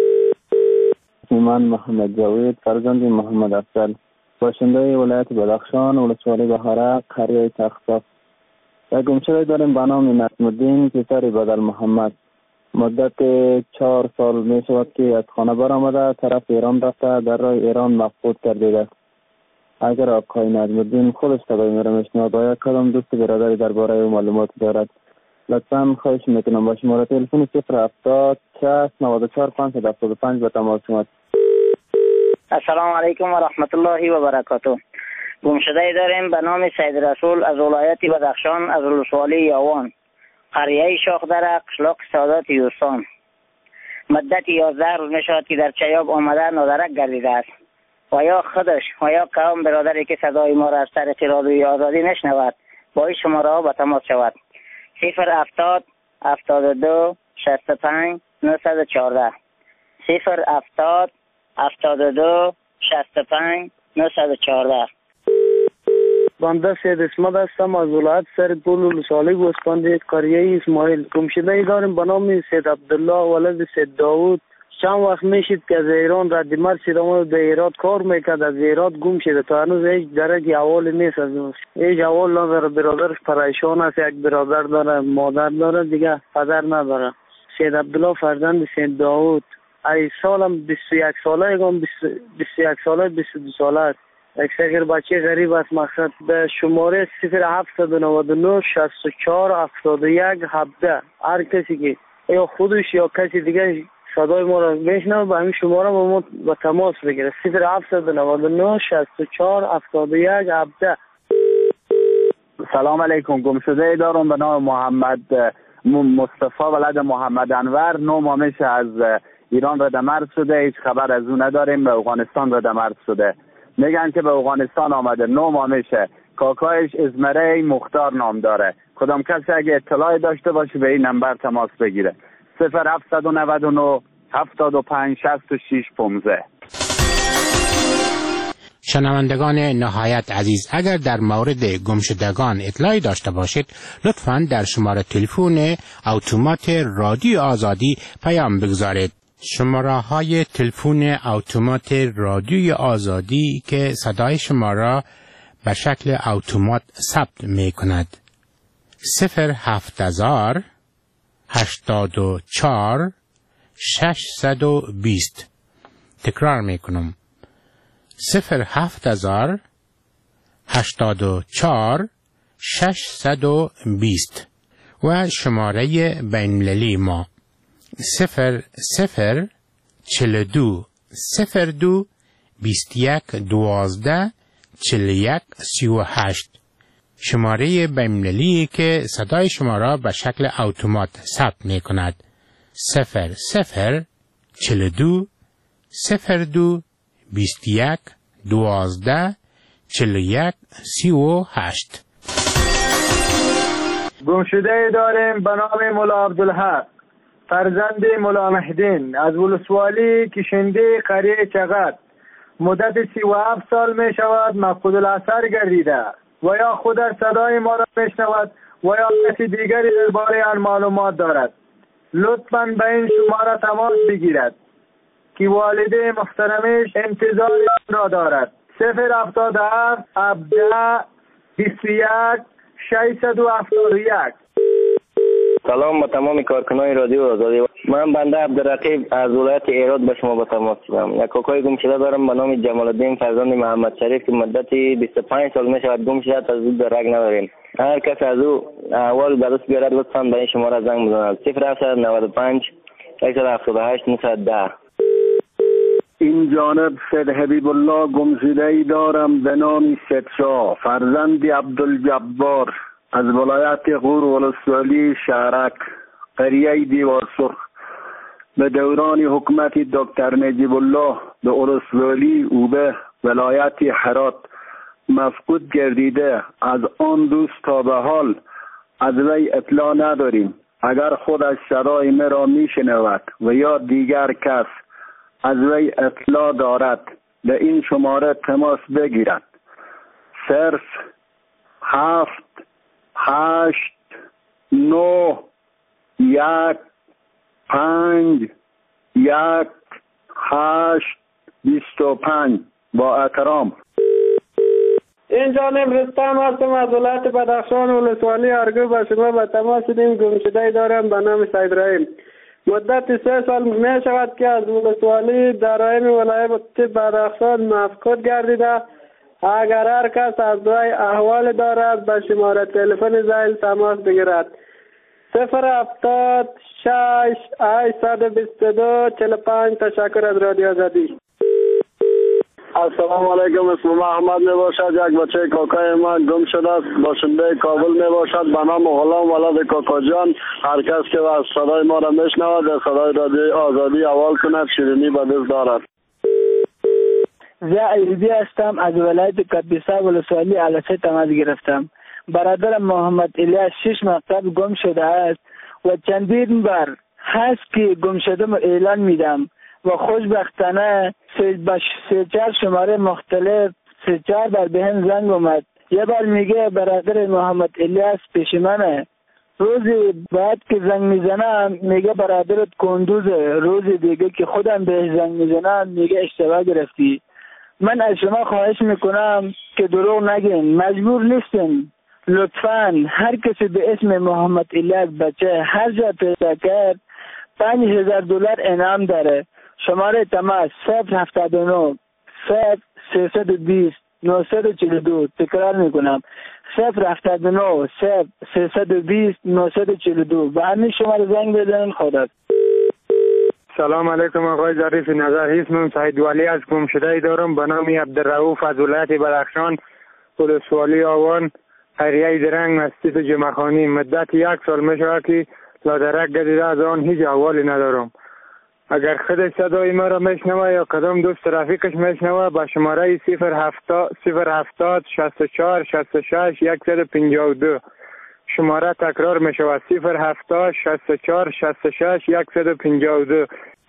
من محمد جاوید فرزند محمد افضل، باشنده ولایت بدخشان ولسوالی بهاره قریه تختاب. یک گمشده داریم به نام نسیم الدین پسر بدل محمد. مدت 4 سال می شود که از خانه برآمده، طرف ایران رفته، در راه ایران مفقود گردیده. اگر آقای نسیم الدین خودش صدای مرا میشنود و یا کدام دوست برادری درباره او معلومات دارد، لطفا خواهش میکنم با شماره تلفن 070 60 94 575 به تماس شما. السلام علیکم و رحمت الله و برکاته. گمشده داریم به نام سید رسول از ولایت بدخشان از ولسوالی یاوان، قریه شاخدره، قشلاق سادات یوستان. مدت 11 روز می شود که در چیاب آمده نادرک گردیده است و یا خودش و یا قوم برادری که صدای ما را از طریق رادیوی آزادی نشنود با این شماره ها به تماس شود. 070 72 65 914 070 72 65 914. بنده سید اسمت هستم از ولایت سرپول ولسوالی گوسفندی قریه اسماعیل. گمشده ای داریم به نام سید عبدالله ولد سید داوود. چند وقت میشید که از ایران ردیمر شده و به ایراد کار میکرد، از ایراد گم شده تا هنوز هیچ درک احوالی نیست، از هیچ احوال نداره. برادرش پریشان است، یک برادر داره، مادر داره، دیگه پدر نداره. سید عبدالله فرزند سید داوود. ای سالم 21 ساله، 21 ساله 22 ساله است. یک صغیر بچه غریب است. مقصد به شماره 0799 64 71 17 هر کسی که یا خودش یا کسی دیگه صدای ما را میشنوه به همین شماره ما با تماس بگیره. 0799 64 71 17. سلام علیکم. گمشده دارم به نام محمد مصطفی ولد محمد انور. 9 ماه میشه از ایران ردمرد شده، هیچ خبر از اون نداریم. به افغانستان ردمرد شده، میگن که به افغانستان آمده. 9 ماه میشه. کاکایش ازمره مختار نام داره. کدام کسی اگه اطلاعی داشته باشه به این نمبر تماس بگیره. 0799 75 66 15. شنوندگان نهایت عزیز، اگر در مورد گمشدگان اطلاعی داشته باشید لطفاً در شماره تلفن اتومات رادیو آزادی پیام بگذارید. شماره های تلفن اتومات رادیوی آزادی که صدای شما را به شکل اتومات ثبت می کند 07000 84 620. تکرار می کنم 07000 84 620 و شماره بین‌المللی ما 0042 02 21 12 41 38. شماره بین‌المللی که صدای شما را به شکل اتومات ثبت می کند 0042 02 21 12 41 38. گمشده داریم به نام مولا عبدالحق فرزند مولا مهدین از ولسوالی کشنده قریه چغد. مدت 37 سال می شود مفقود الاثر گردیده و یا خود صدای ما را می شنود و یا کسی دیگری درباره آن معلومات دارد. لطفاً به این شماره تماس بگیرد که والده محترمش انتظار را دارد. 077 17 21 671. سلام به تمام کارکنان رادیو آزادی. من بنده عبدالرقیب از ولایت ایراد به شما با تماس شدم. یک کاکای گمشده دارم به نام جمال الدین فرزند محمد شریف که مدت 25 سال می شود گم شده، از او درک نداریم. هر کس از او احوال به دست بیارد لطفاً به این شماره زنگ بزند 0795 178 910. این جانب سید حبیب الله گمشده‌ای دارم به نام سید شاه فرزند عبدالجبار از ولایت غور ولسوالی شهرک قریه دیوار سرخ. به دوران حکومت دکتر نجیب الله به ولسوالی اوبه ولایت هرات مفقود گردیده. از آن روز تا به حال از وی اطلاع نداریم. اگر خودش صدای مرا میشنود و یا دیگر کس از وی اطلاع دارد به این شماره تماس بگیرد. 07 8 9 1 5 1 8 25. با اکرام. این جانب رستم هستم از ولایت بدخشان ولسوالی ارگو با شما به تماس شدیم. گمشده دارم به نام سید رحیم. مدت 3 سال می شود که از ولسوالی در این ولایت بدخشان مفقود گردیده. اگر هر کس از وی احوال دارد به شماره تلفن زیل تماس بگیرد 076-822-45. تشکر از رادیو آزادی. السلام علیکم. اسم من احمد می باشد. یک بچه کاکای من گم شده است. باشنده کابل می باشد. به نام غلام ولد کاکا جان. هر کس که از صدای ما را میشنود در صدای رادیو آزادی اول کند. شیرینی به دست دارد. زیا ایزدی هستم. از ولایت کاپیسا ولسوالی علسه تماس گرفتم. برادر محمد الیاس 6 مکتب گم شده است و چندین بار هست که گم شده اعلان میدم و خوشبختانه 3-4 شماره مختلف 3-4 بار به هم زنگ اومد. یه بار میگه برادر محمد الیاس پیش منه، روزی بعد که زنگ میزنم میگه برادرت کندوزه، روزی دیگه که خودم بهش زنگ میزنم میگه اشتباه گرفتی. من از شما خواهش میکنم که دروغ نگین، مجبور نیستین. لطفاً هر کسی به اسم محمد الیاس بچه هر جا پیدا کرد $5,000 انعام داره. شماره تماس 079 320 942. تکرار میکنم 079 320 942. به همین شماره زنگ بزنین. خدا. سلام علیکم آقای ظریف نظر. اسمم سعید ولی از گم شده دارم به نام عبدالرؤوف از ولایت بدخشان ولسوالی آوان قریه درنگ مسجد جمعخانی. مدت 1 سال میشه که لادرک گردیده، از آن هیچ احوالی ندارم. اگر خودش صدای ما را میشنوه یا کدام دوست رفیقش میشنوه به شماره 070 64 66 152 شماره تکرار میشود 070 64 66 152.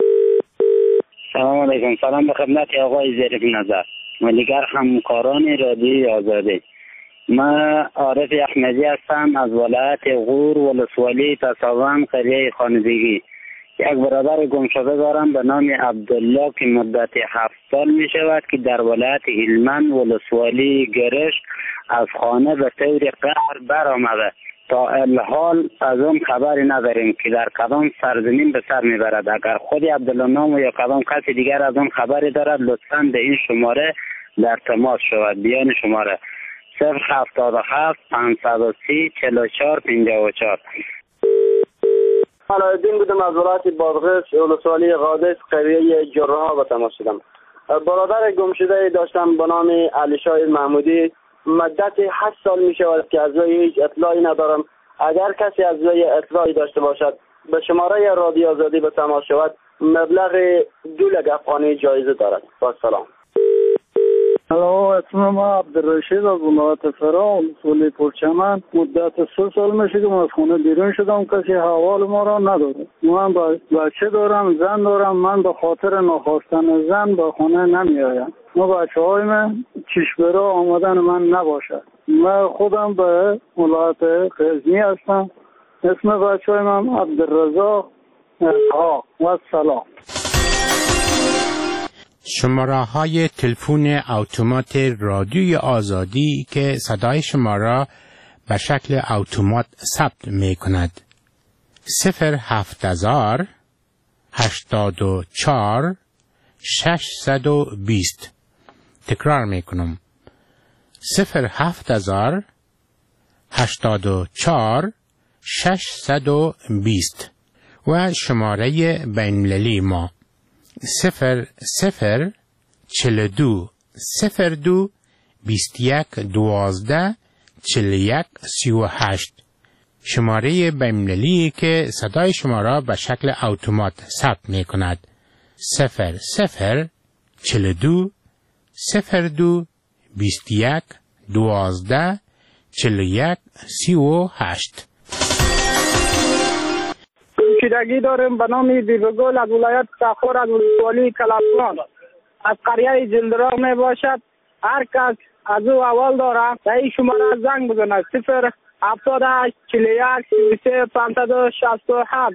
سلام علیکم. سلام به خدمت آقای ظریف نظر و دیگر همکاران رادیو آزادی. من عارف احمدی هستم از ولایت غور ولسوالی تصاوان قریه خانزیگی. یک برادر گم شده دارم به نام عبدالله که مدت 7 سال می شود که در ولایت هلمند ولسوالی گرش از خانه به طور قهر برآمده. تا الحال از اون خبری نداریم که در کدام سرزمین به سر میبرد. اگر خود عبدالله نام یا کدام کسی دیگر از اون خبری دارد لطفاً به این شماره در تماس شود. بیان شماره 077 530 44 54. علایالدین بودم از ولایت بادغیس ولسوالی قادس قریه جرها به تماس شدم. برادر گم شده داشتم به نام علی شاه محمودی. مدت 8 سال می شود که از وی هیچ اطلاعی ندارم. اگر کسی از وی اطلاعی داشته باشد به شماره رادیو آزادی به تماس شود. مبلغ 2 لک افغانی جایزه دارد. با سلام. اسم من عبدالرشید از ولایت فرا ولسوالی پرچمن. مدت 3 سال میشه که از خونه بیرون شدم. کسی حوال ما را نداره. من بچه دارم، زن دارم. من به خاطر نخواستن زن به خونه نمی آیم. ما بچه های من چشبرا آمدن من نباشد. من خودم به ولایت غزنی هستم. اسم بچه های من عبدالرزاق و سلام. شماره های تلفن اتومات رادیوی آزادی که صدای شما را به شکل اتومات ثبت می کند 07000 84 620. تکرار می کنم 07000 84 620 و شماره بین‌المللی ما 0042 02 21 12 41 38. شماره بین‌المللی که صدای شما را به شکل اتومات ثبت می کند 0042 02 21 12 41 38. گمشدگی داریم به نام بیبگل از ولایت سخور از ولسوالی کلابان از قریه جلدراغ می باشد. هر کس از او اول داره به این شماره زنگ بزند 078 41 33 567.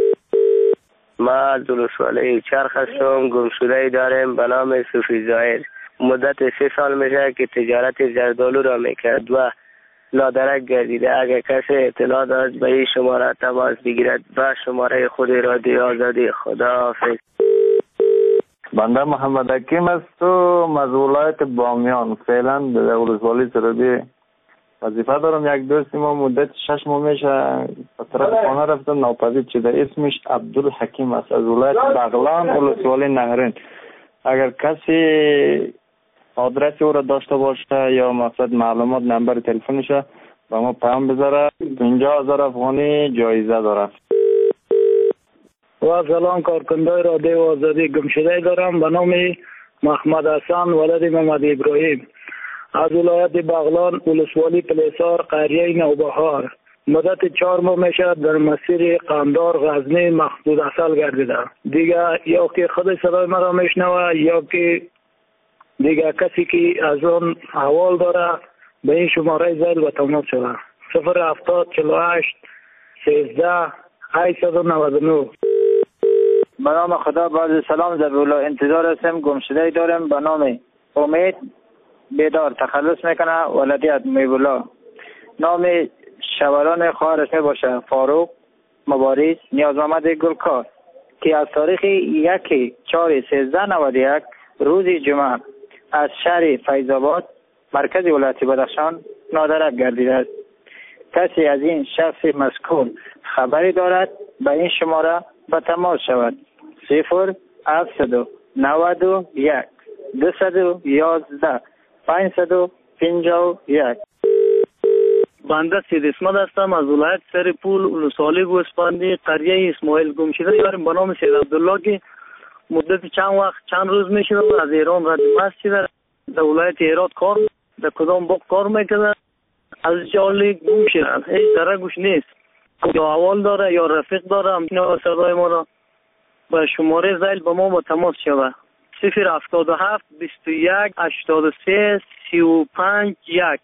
ما از ولسوالی چرخ هستم. گمشده داریم به نام صوفی ظاهر. مدت 3 سال میشه که تجارت زردآلو را میکرد و لادرک گردیده. اگر کسی اطلاع داشت به این شماره تماس بگیرد و شماره خود رادیو آزادی. خداحافظ. بنده محمد حکیم است و از ولایت بامیان فعلا در ولسوالی سرابی وظیفه دارم. یک دوست ما مدت 6 ماه میشه به طرف خانه رفتن ناپدید شده. اسمش عبدالحکیم است از ولایت بغلان ولسوالی نهرین. اگر کسی آدرس او را داشته باشه یا مقصد معلومات نمبر تلفنش با ما پیام بذاره. 50,000 افغانی جایزه داره. و سلام کارکنده رادیو آزادی. گمشده دارم به نام محمد حسن ولد محمد ابراهیم از ولایت بغلان ولسوالی پلیسار قریه نوبهار. مدت 4 ماه میشه در مسیر قندار غزنی مخدود اصل گردیده. دیگه یا که خود صدای مرا میشنوه یا که دیگه کسی که از اون حوال داره به این شماره زیل و تماس شده 070 48 13 899. به نام خدا باز سلام زبیولا انتظار هستم. گمشده دارم به نام امید بیدار تخلص میکنه ولدیت میبولا. نام شوران خواهر اسم باشه فاروق مبارز نیاز محمد گلکار که از تاریخ 1/4/1391 روز جمعه از شهر فیض‌آباد مرکز ولایت بدخشان نادرک گردیده است. کسی از این شخص مذکور خبری دارد به این شماره به تماس شود. 0791 211 551. بنده سید اسمت هستم از ولایت سرپول ولسوالی گوسفندی قریه اسماعیل. گمشده داریم به نام سید عبدالله که مدت چند روز میشه از ایران رد مسجد در ولایت هرات کار در کدام باغ کار میکنه. از جالی گم شده هیچ درگوش نیست. یا اول داره یا رفیق داره. همین صدای ما را به شماره زیل به ما تماس شود. 077 21 83 35 1.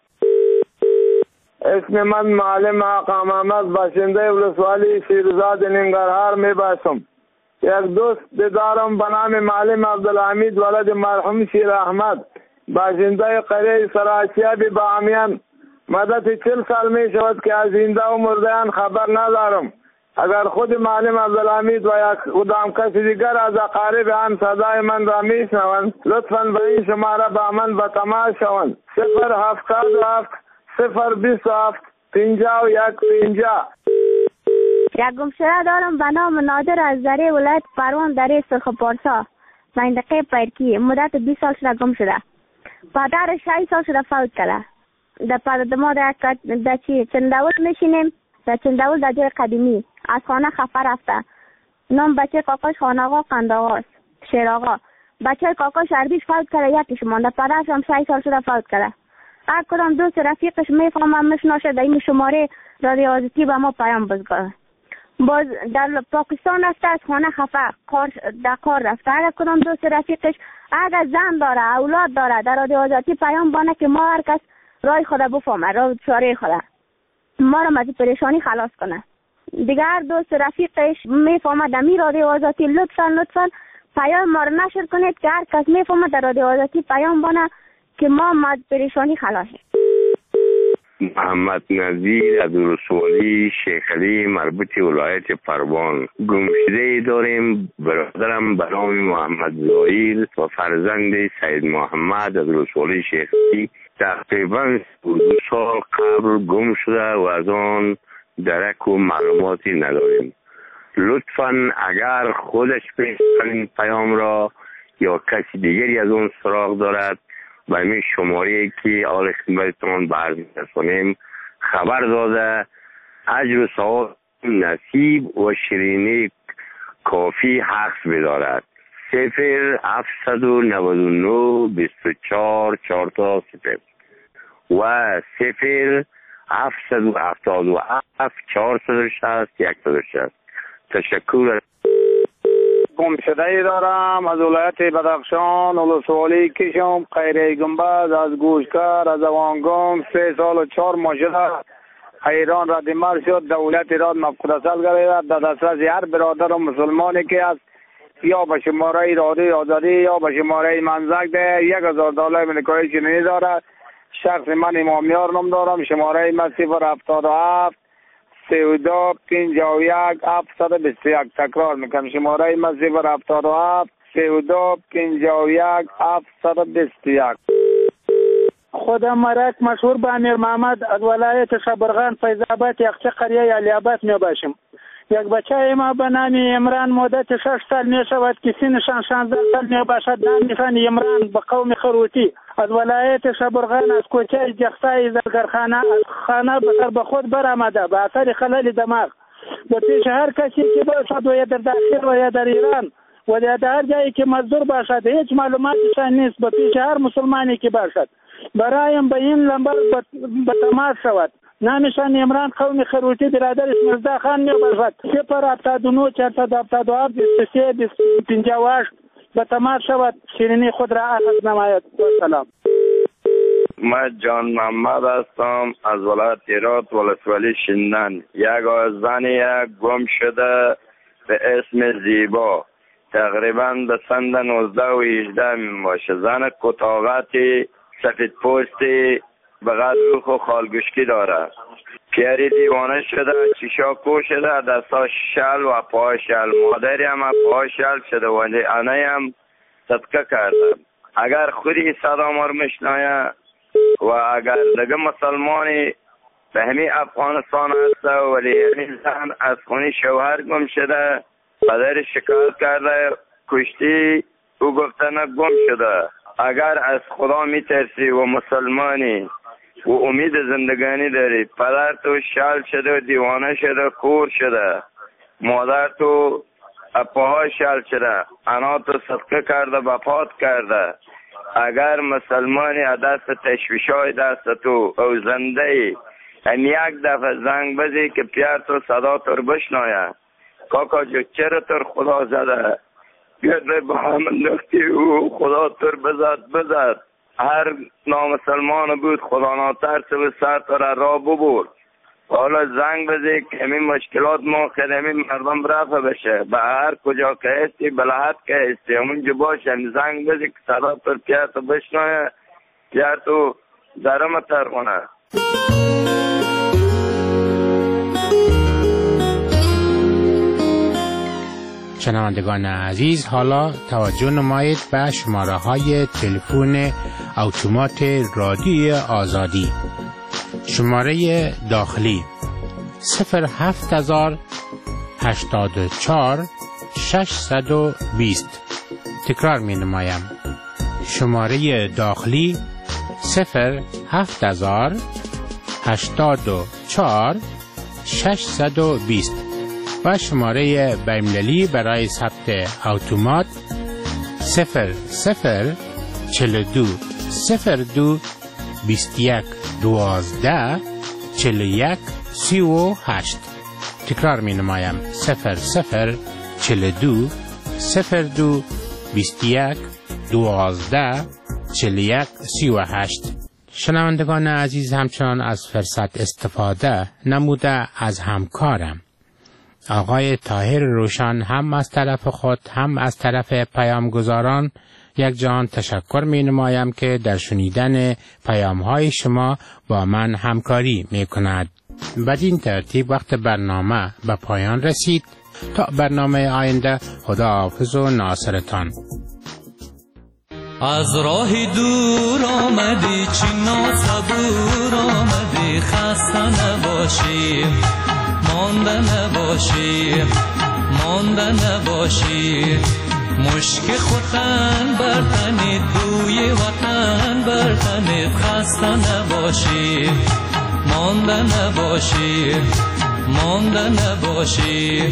اسم من معلم آقا محمد باشنده ولسوالی شیرزاد ننگرهار می باشم. یک دوست دارم به نام معلم عبدالحمید ولد مرحوم شیر احمد باشنده قریه سراشیابی بامیان. مدت 40 سال می شود که از زنده و مردهان خبر ندارم. اگر خود معلم عبدالحمید و یا کدام کسی دیگر از اقارب هم صدای من را می شنوند لطفاً به این شماره با من به تماس شوند. 077 027 51 50. یک گمشده دارم به نام نادر از دره ولایت پروان دره سرخ پارسا منطقه پیرکی. مدت 20 سال شده گم شده. پدرش 6 سال شده فوت کرده. در ما در چنداول میشینیم در چنداول در جای قدیمی از خانه خفه رفته. نام بچه کاکاش خان آقا قند آقاست شیر آقا. بچه کاکاش اردیش فوت کرده یکیش مانده. پدرش هم 6 سال شده فوت کرده. هر کدام دوست رفیقش میفهمه میشناسه در این شماره رادیو آزادی به ما پیام بزنه. باز در پاکستان رفته از خانه خفه در کار رفته. هر کدام دوست رفیقش اگر زن داره اولاد داره در رادیو آزادی پیام بانه که ما هر کس رای خود بفهمه راه چاره خود ما را از پریشانی خلاص کنه. دیگر دوست رفیقش میفهمه در می رادیو آزادی لطفا پیام ما را نشر کنید که هر کس میفهمه در رادیو آزادی پیام بانه که ما از پریشانی خلاص. محمد نظیر از ولسوالی شیخ علی مربوط ولایت پروان. گمشده داریم. برادرم به نام محمد زاهیر و فرزند سید محمد از ولسوالی شیخ علی تقریبا 2 سال قبل گم شده و از آن درک و معلوماتی نداریم. لطفاً اگر خودش این پیام را یا کسی دیگری از اون سراغ دارد با این شماره که آل خدمتتان به عرض می‌رسانیم خبر داده اجر و ثواب نصیب و شیرینی کافی حق بدارد. 0799 24 4 0 و 0777 460 160. تشکر. گمشده دارم از ولایت بدخشان ولسوالی کشم قریه گنبد از گوشکر از اوانگام 3 سال و 4 ماه شده ایران رد مرز شد. دولت ایران مفقوداصل گردیده در دسترس هر برادر و مسلمانی که است یا به شماره رادیو آزادی یا به شماره منزک ده $1000 امریکایی چینی داره. شخص من امامیار نام دارم. شماره من 077 32 51 721. تکرار میکنم شماره من 077 32 51 721. خودم مرک مشهور به امیر محمد از ولایت شبرغان فیض آباد یخچه قریه علی آباد می باشم. یک بچه ما به نام عمران مدت 6 سال می شود که سنشان 16 سال می باشد. نامشان عمران به قوم خروتی از ولایت شبرغان از کوچه جخصای زرگرخانه خانه به سر به خود برآمده به اثر خلل دماغ. به پیش هر کسی که باشد و یا در داخل و یا در ایران و یا در هر جایی که مزدور باشد هیچ معلوماتشان نیست. به پیش هر مسلمانی که باشد برایم به این لمبر به تماس شود. نامشان عمران قوم خروتی برادرش مرزا خان می باشد. 079 477 23 58 به تماس شود. شیرینی خود را اخذ نماید. سلام. من جان محمد هستم از ولایت هرات ولسوالی شندن. یک زنی گم شده به اسم زیبا تقریبا به سند 19 و 18 می باشه. زن کتاغتی سفید پوستی به قدر روخ و خالگوشکی داره. پیری دیوانه شده، چیشا کو شده، دستا شل و پای شل. مادری هم پای شل شده و انه هم صدقه کرده. اگر خودی صدا ما رو میشنایه و اگر دیگه مسلمانی به همین افغانستان هسته ولی همین زن از خونی شوهر گم شده، پدر شکایت کرده کشتی او گفته نه گم شده. اگر از خدا میترسی و مسلمانی و امید زندگانی داری، پدر تو شل شده و دیوانه شده کور شده، مادر تو اپاها شل شده، انا تو صدقه کرده بپات کرده. اگر مسلمانی دست تشویشای دست تو او زنده ای هم یک دفعه زنگ بزی که پیار تو صدا تر بشنایه کاکا جو چرا تر خدا زده بیاده با هم انداختی او خدا تر بزد هر نامسلمان بود خدا ناترس و سر تر را ببرد. حالا زنگ بزی که همین مشکلات ما خدمی مردم رفع بشه. به هر کجا که هستی بلحت که هستی همونجا باشه زنگ بزی که صدا تر پیار تو بشنایه پیار تو درم تر کنه. شنوندگان عزیز، حالا توجه نمایید به شماره های تلفن اتومات رادیوی آزادی. شماره داخلی 07084 620. تکرار می نمایم. شماره داخلی 07084 620 و شماره بین‌المللی برای ثبت اتومات 0042 02 21 12 41 38. تکرار می نمایم 0042 02 21 12 41 38. شنوندگان عزیز، همچنان از فرصت استفاده نموده از همکارم آقای طاهر روشن هم از طرف خود هم از طرف پیامگزاران یک جهان تشکر می نمایم که در شنیدن پیام های شما با من همکاری می کند. بدین ترتیب وقت برنامه به پایان رسید. تا برنامه آینده، خداحافظ و ناصرتان. از راه دور آمدی چی ناصبور آمدی، خسته نباشی مانده نباشی مشک خوتن برتنید بوی وطن برتنید، خسته نباشی مانده نباشی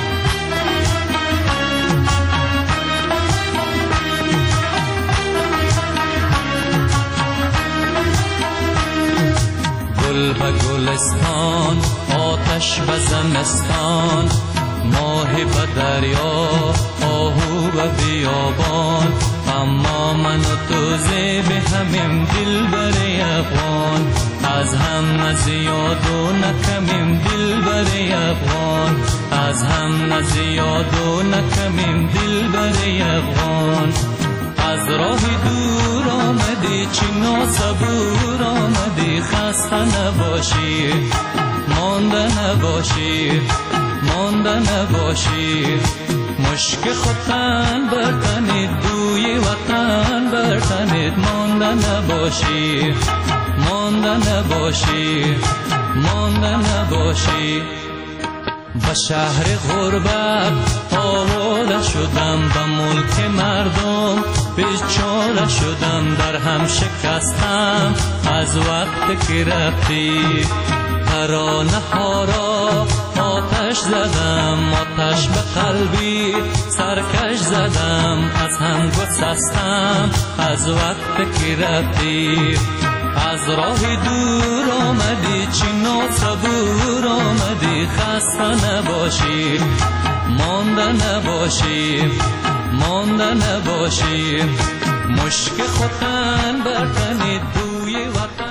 گل به گلستان آتش به زمستان، ماه به دریا آهو به بیابان، اما من و تو زیب همیم دل بر افغان، از هم نزیاد و نکمیم دل بر افغان، از هم نزیاد و نکمیم دل بر افغان. از راه دور آمدی چی ناصبور آمدی، خسته نباشی مانده نباشی مشک خوتن برتنید بوی وطن تن بر تنت مانده نباشی، مانده نباشی، مانده نباشی. به شهر غربت آواره شدم، به ملک مردم بیچاره شدم، در هم شکستم از وقت که رفتی. ترانه ها را آتش زدم، آتش به قلبی سرکش زدم، از هم گسستم از وقت که رفتی. از راه دور آمدی چی ناصبور آمدی، خسته نباشی، مانده نباشی، مانده نباشی. مشک خوتن بر تنت بوی وطن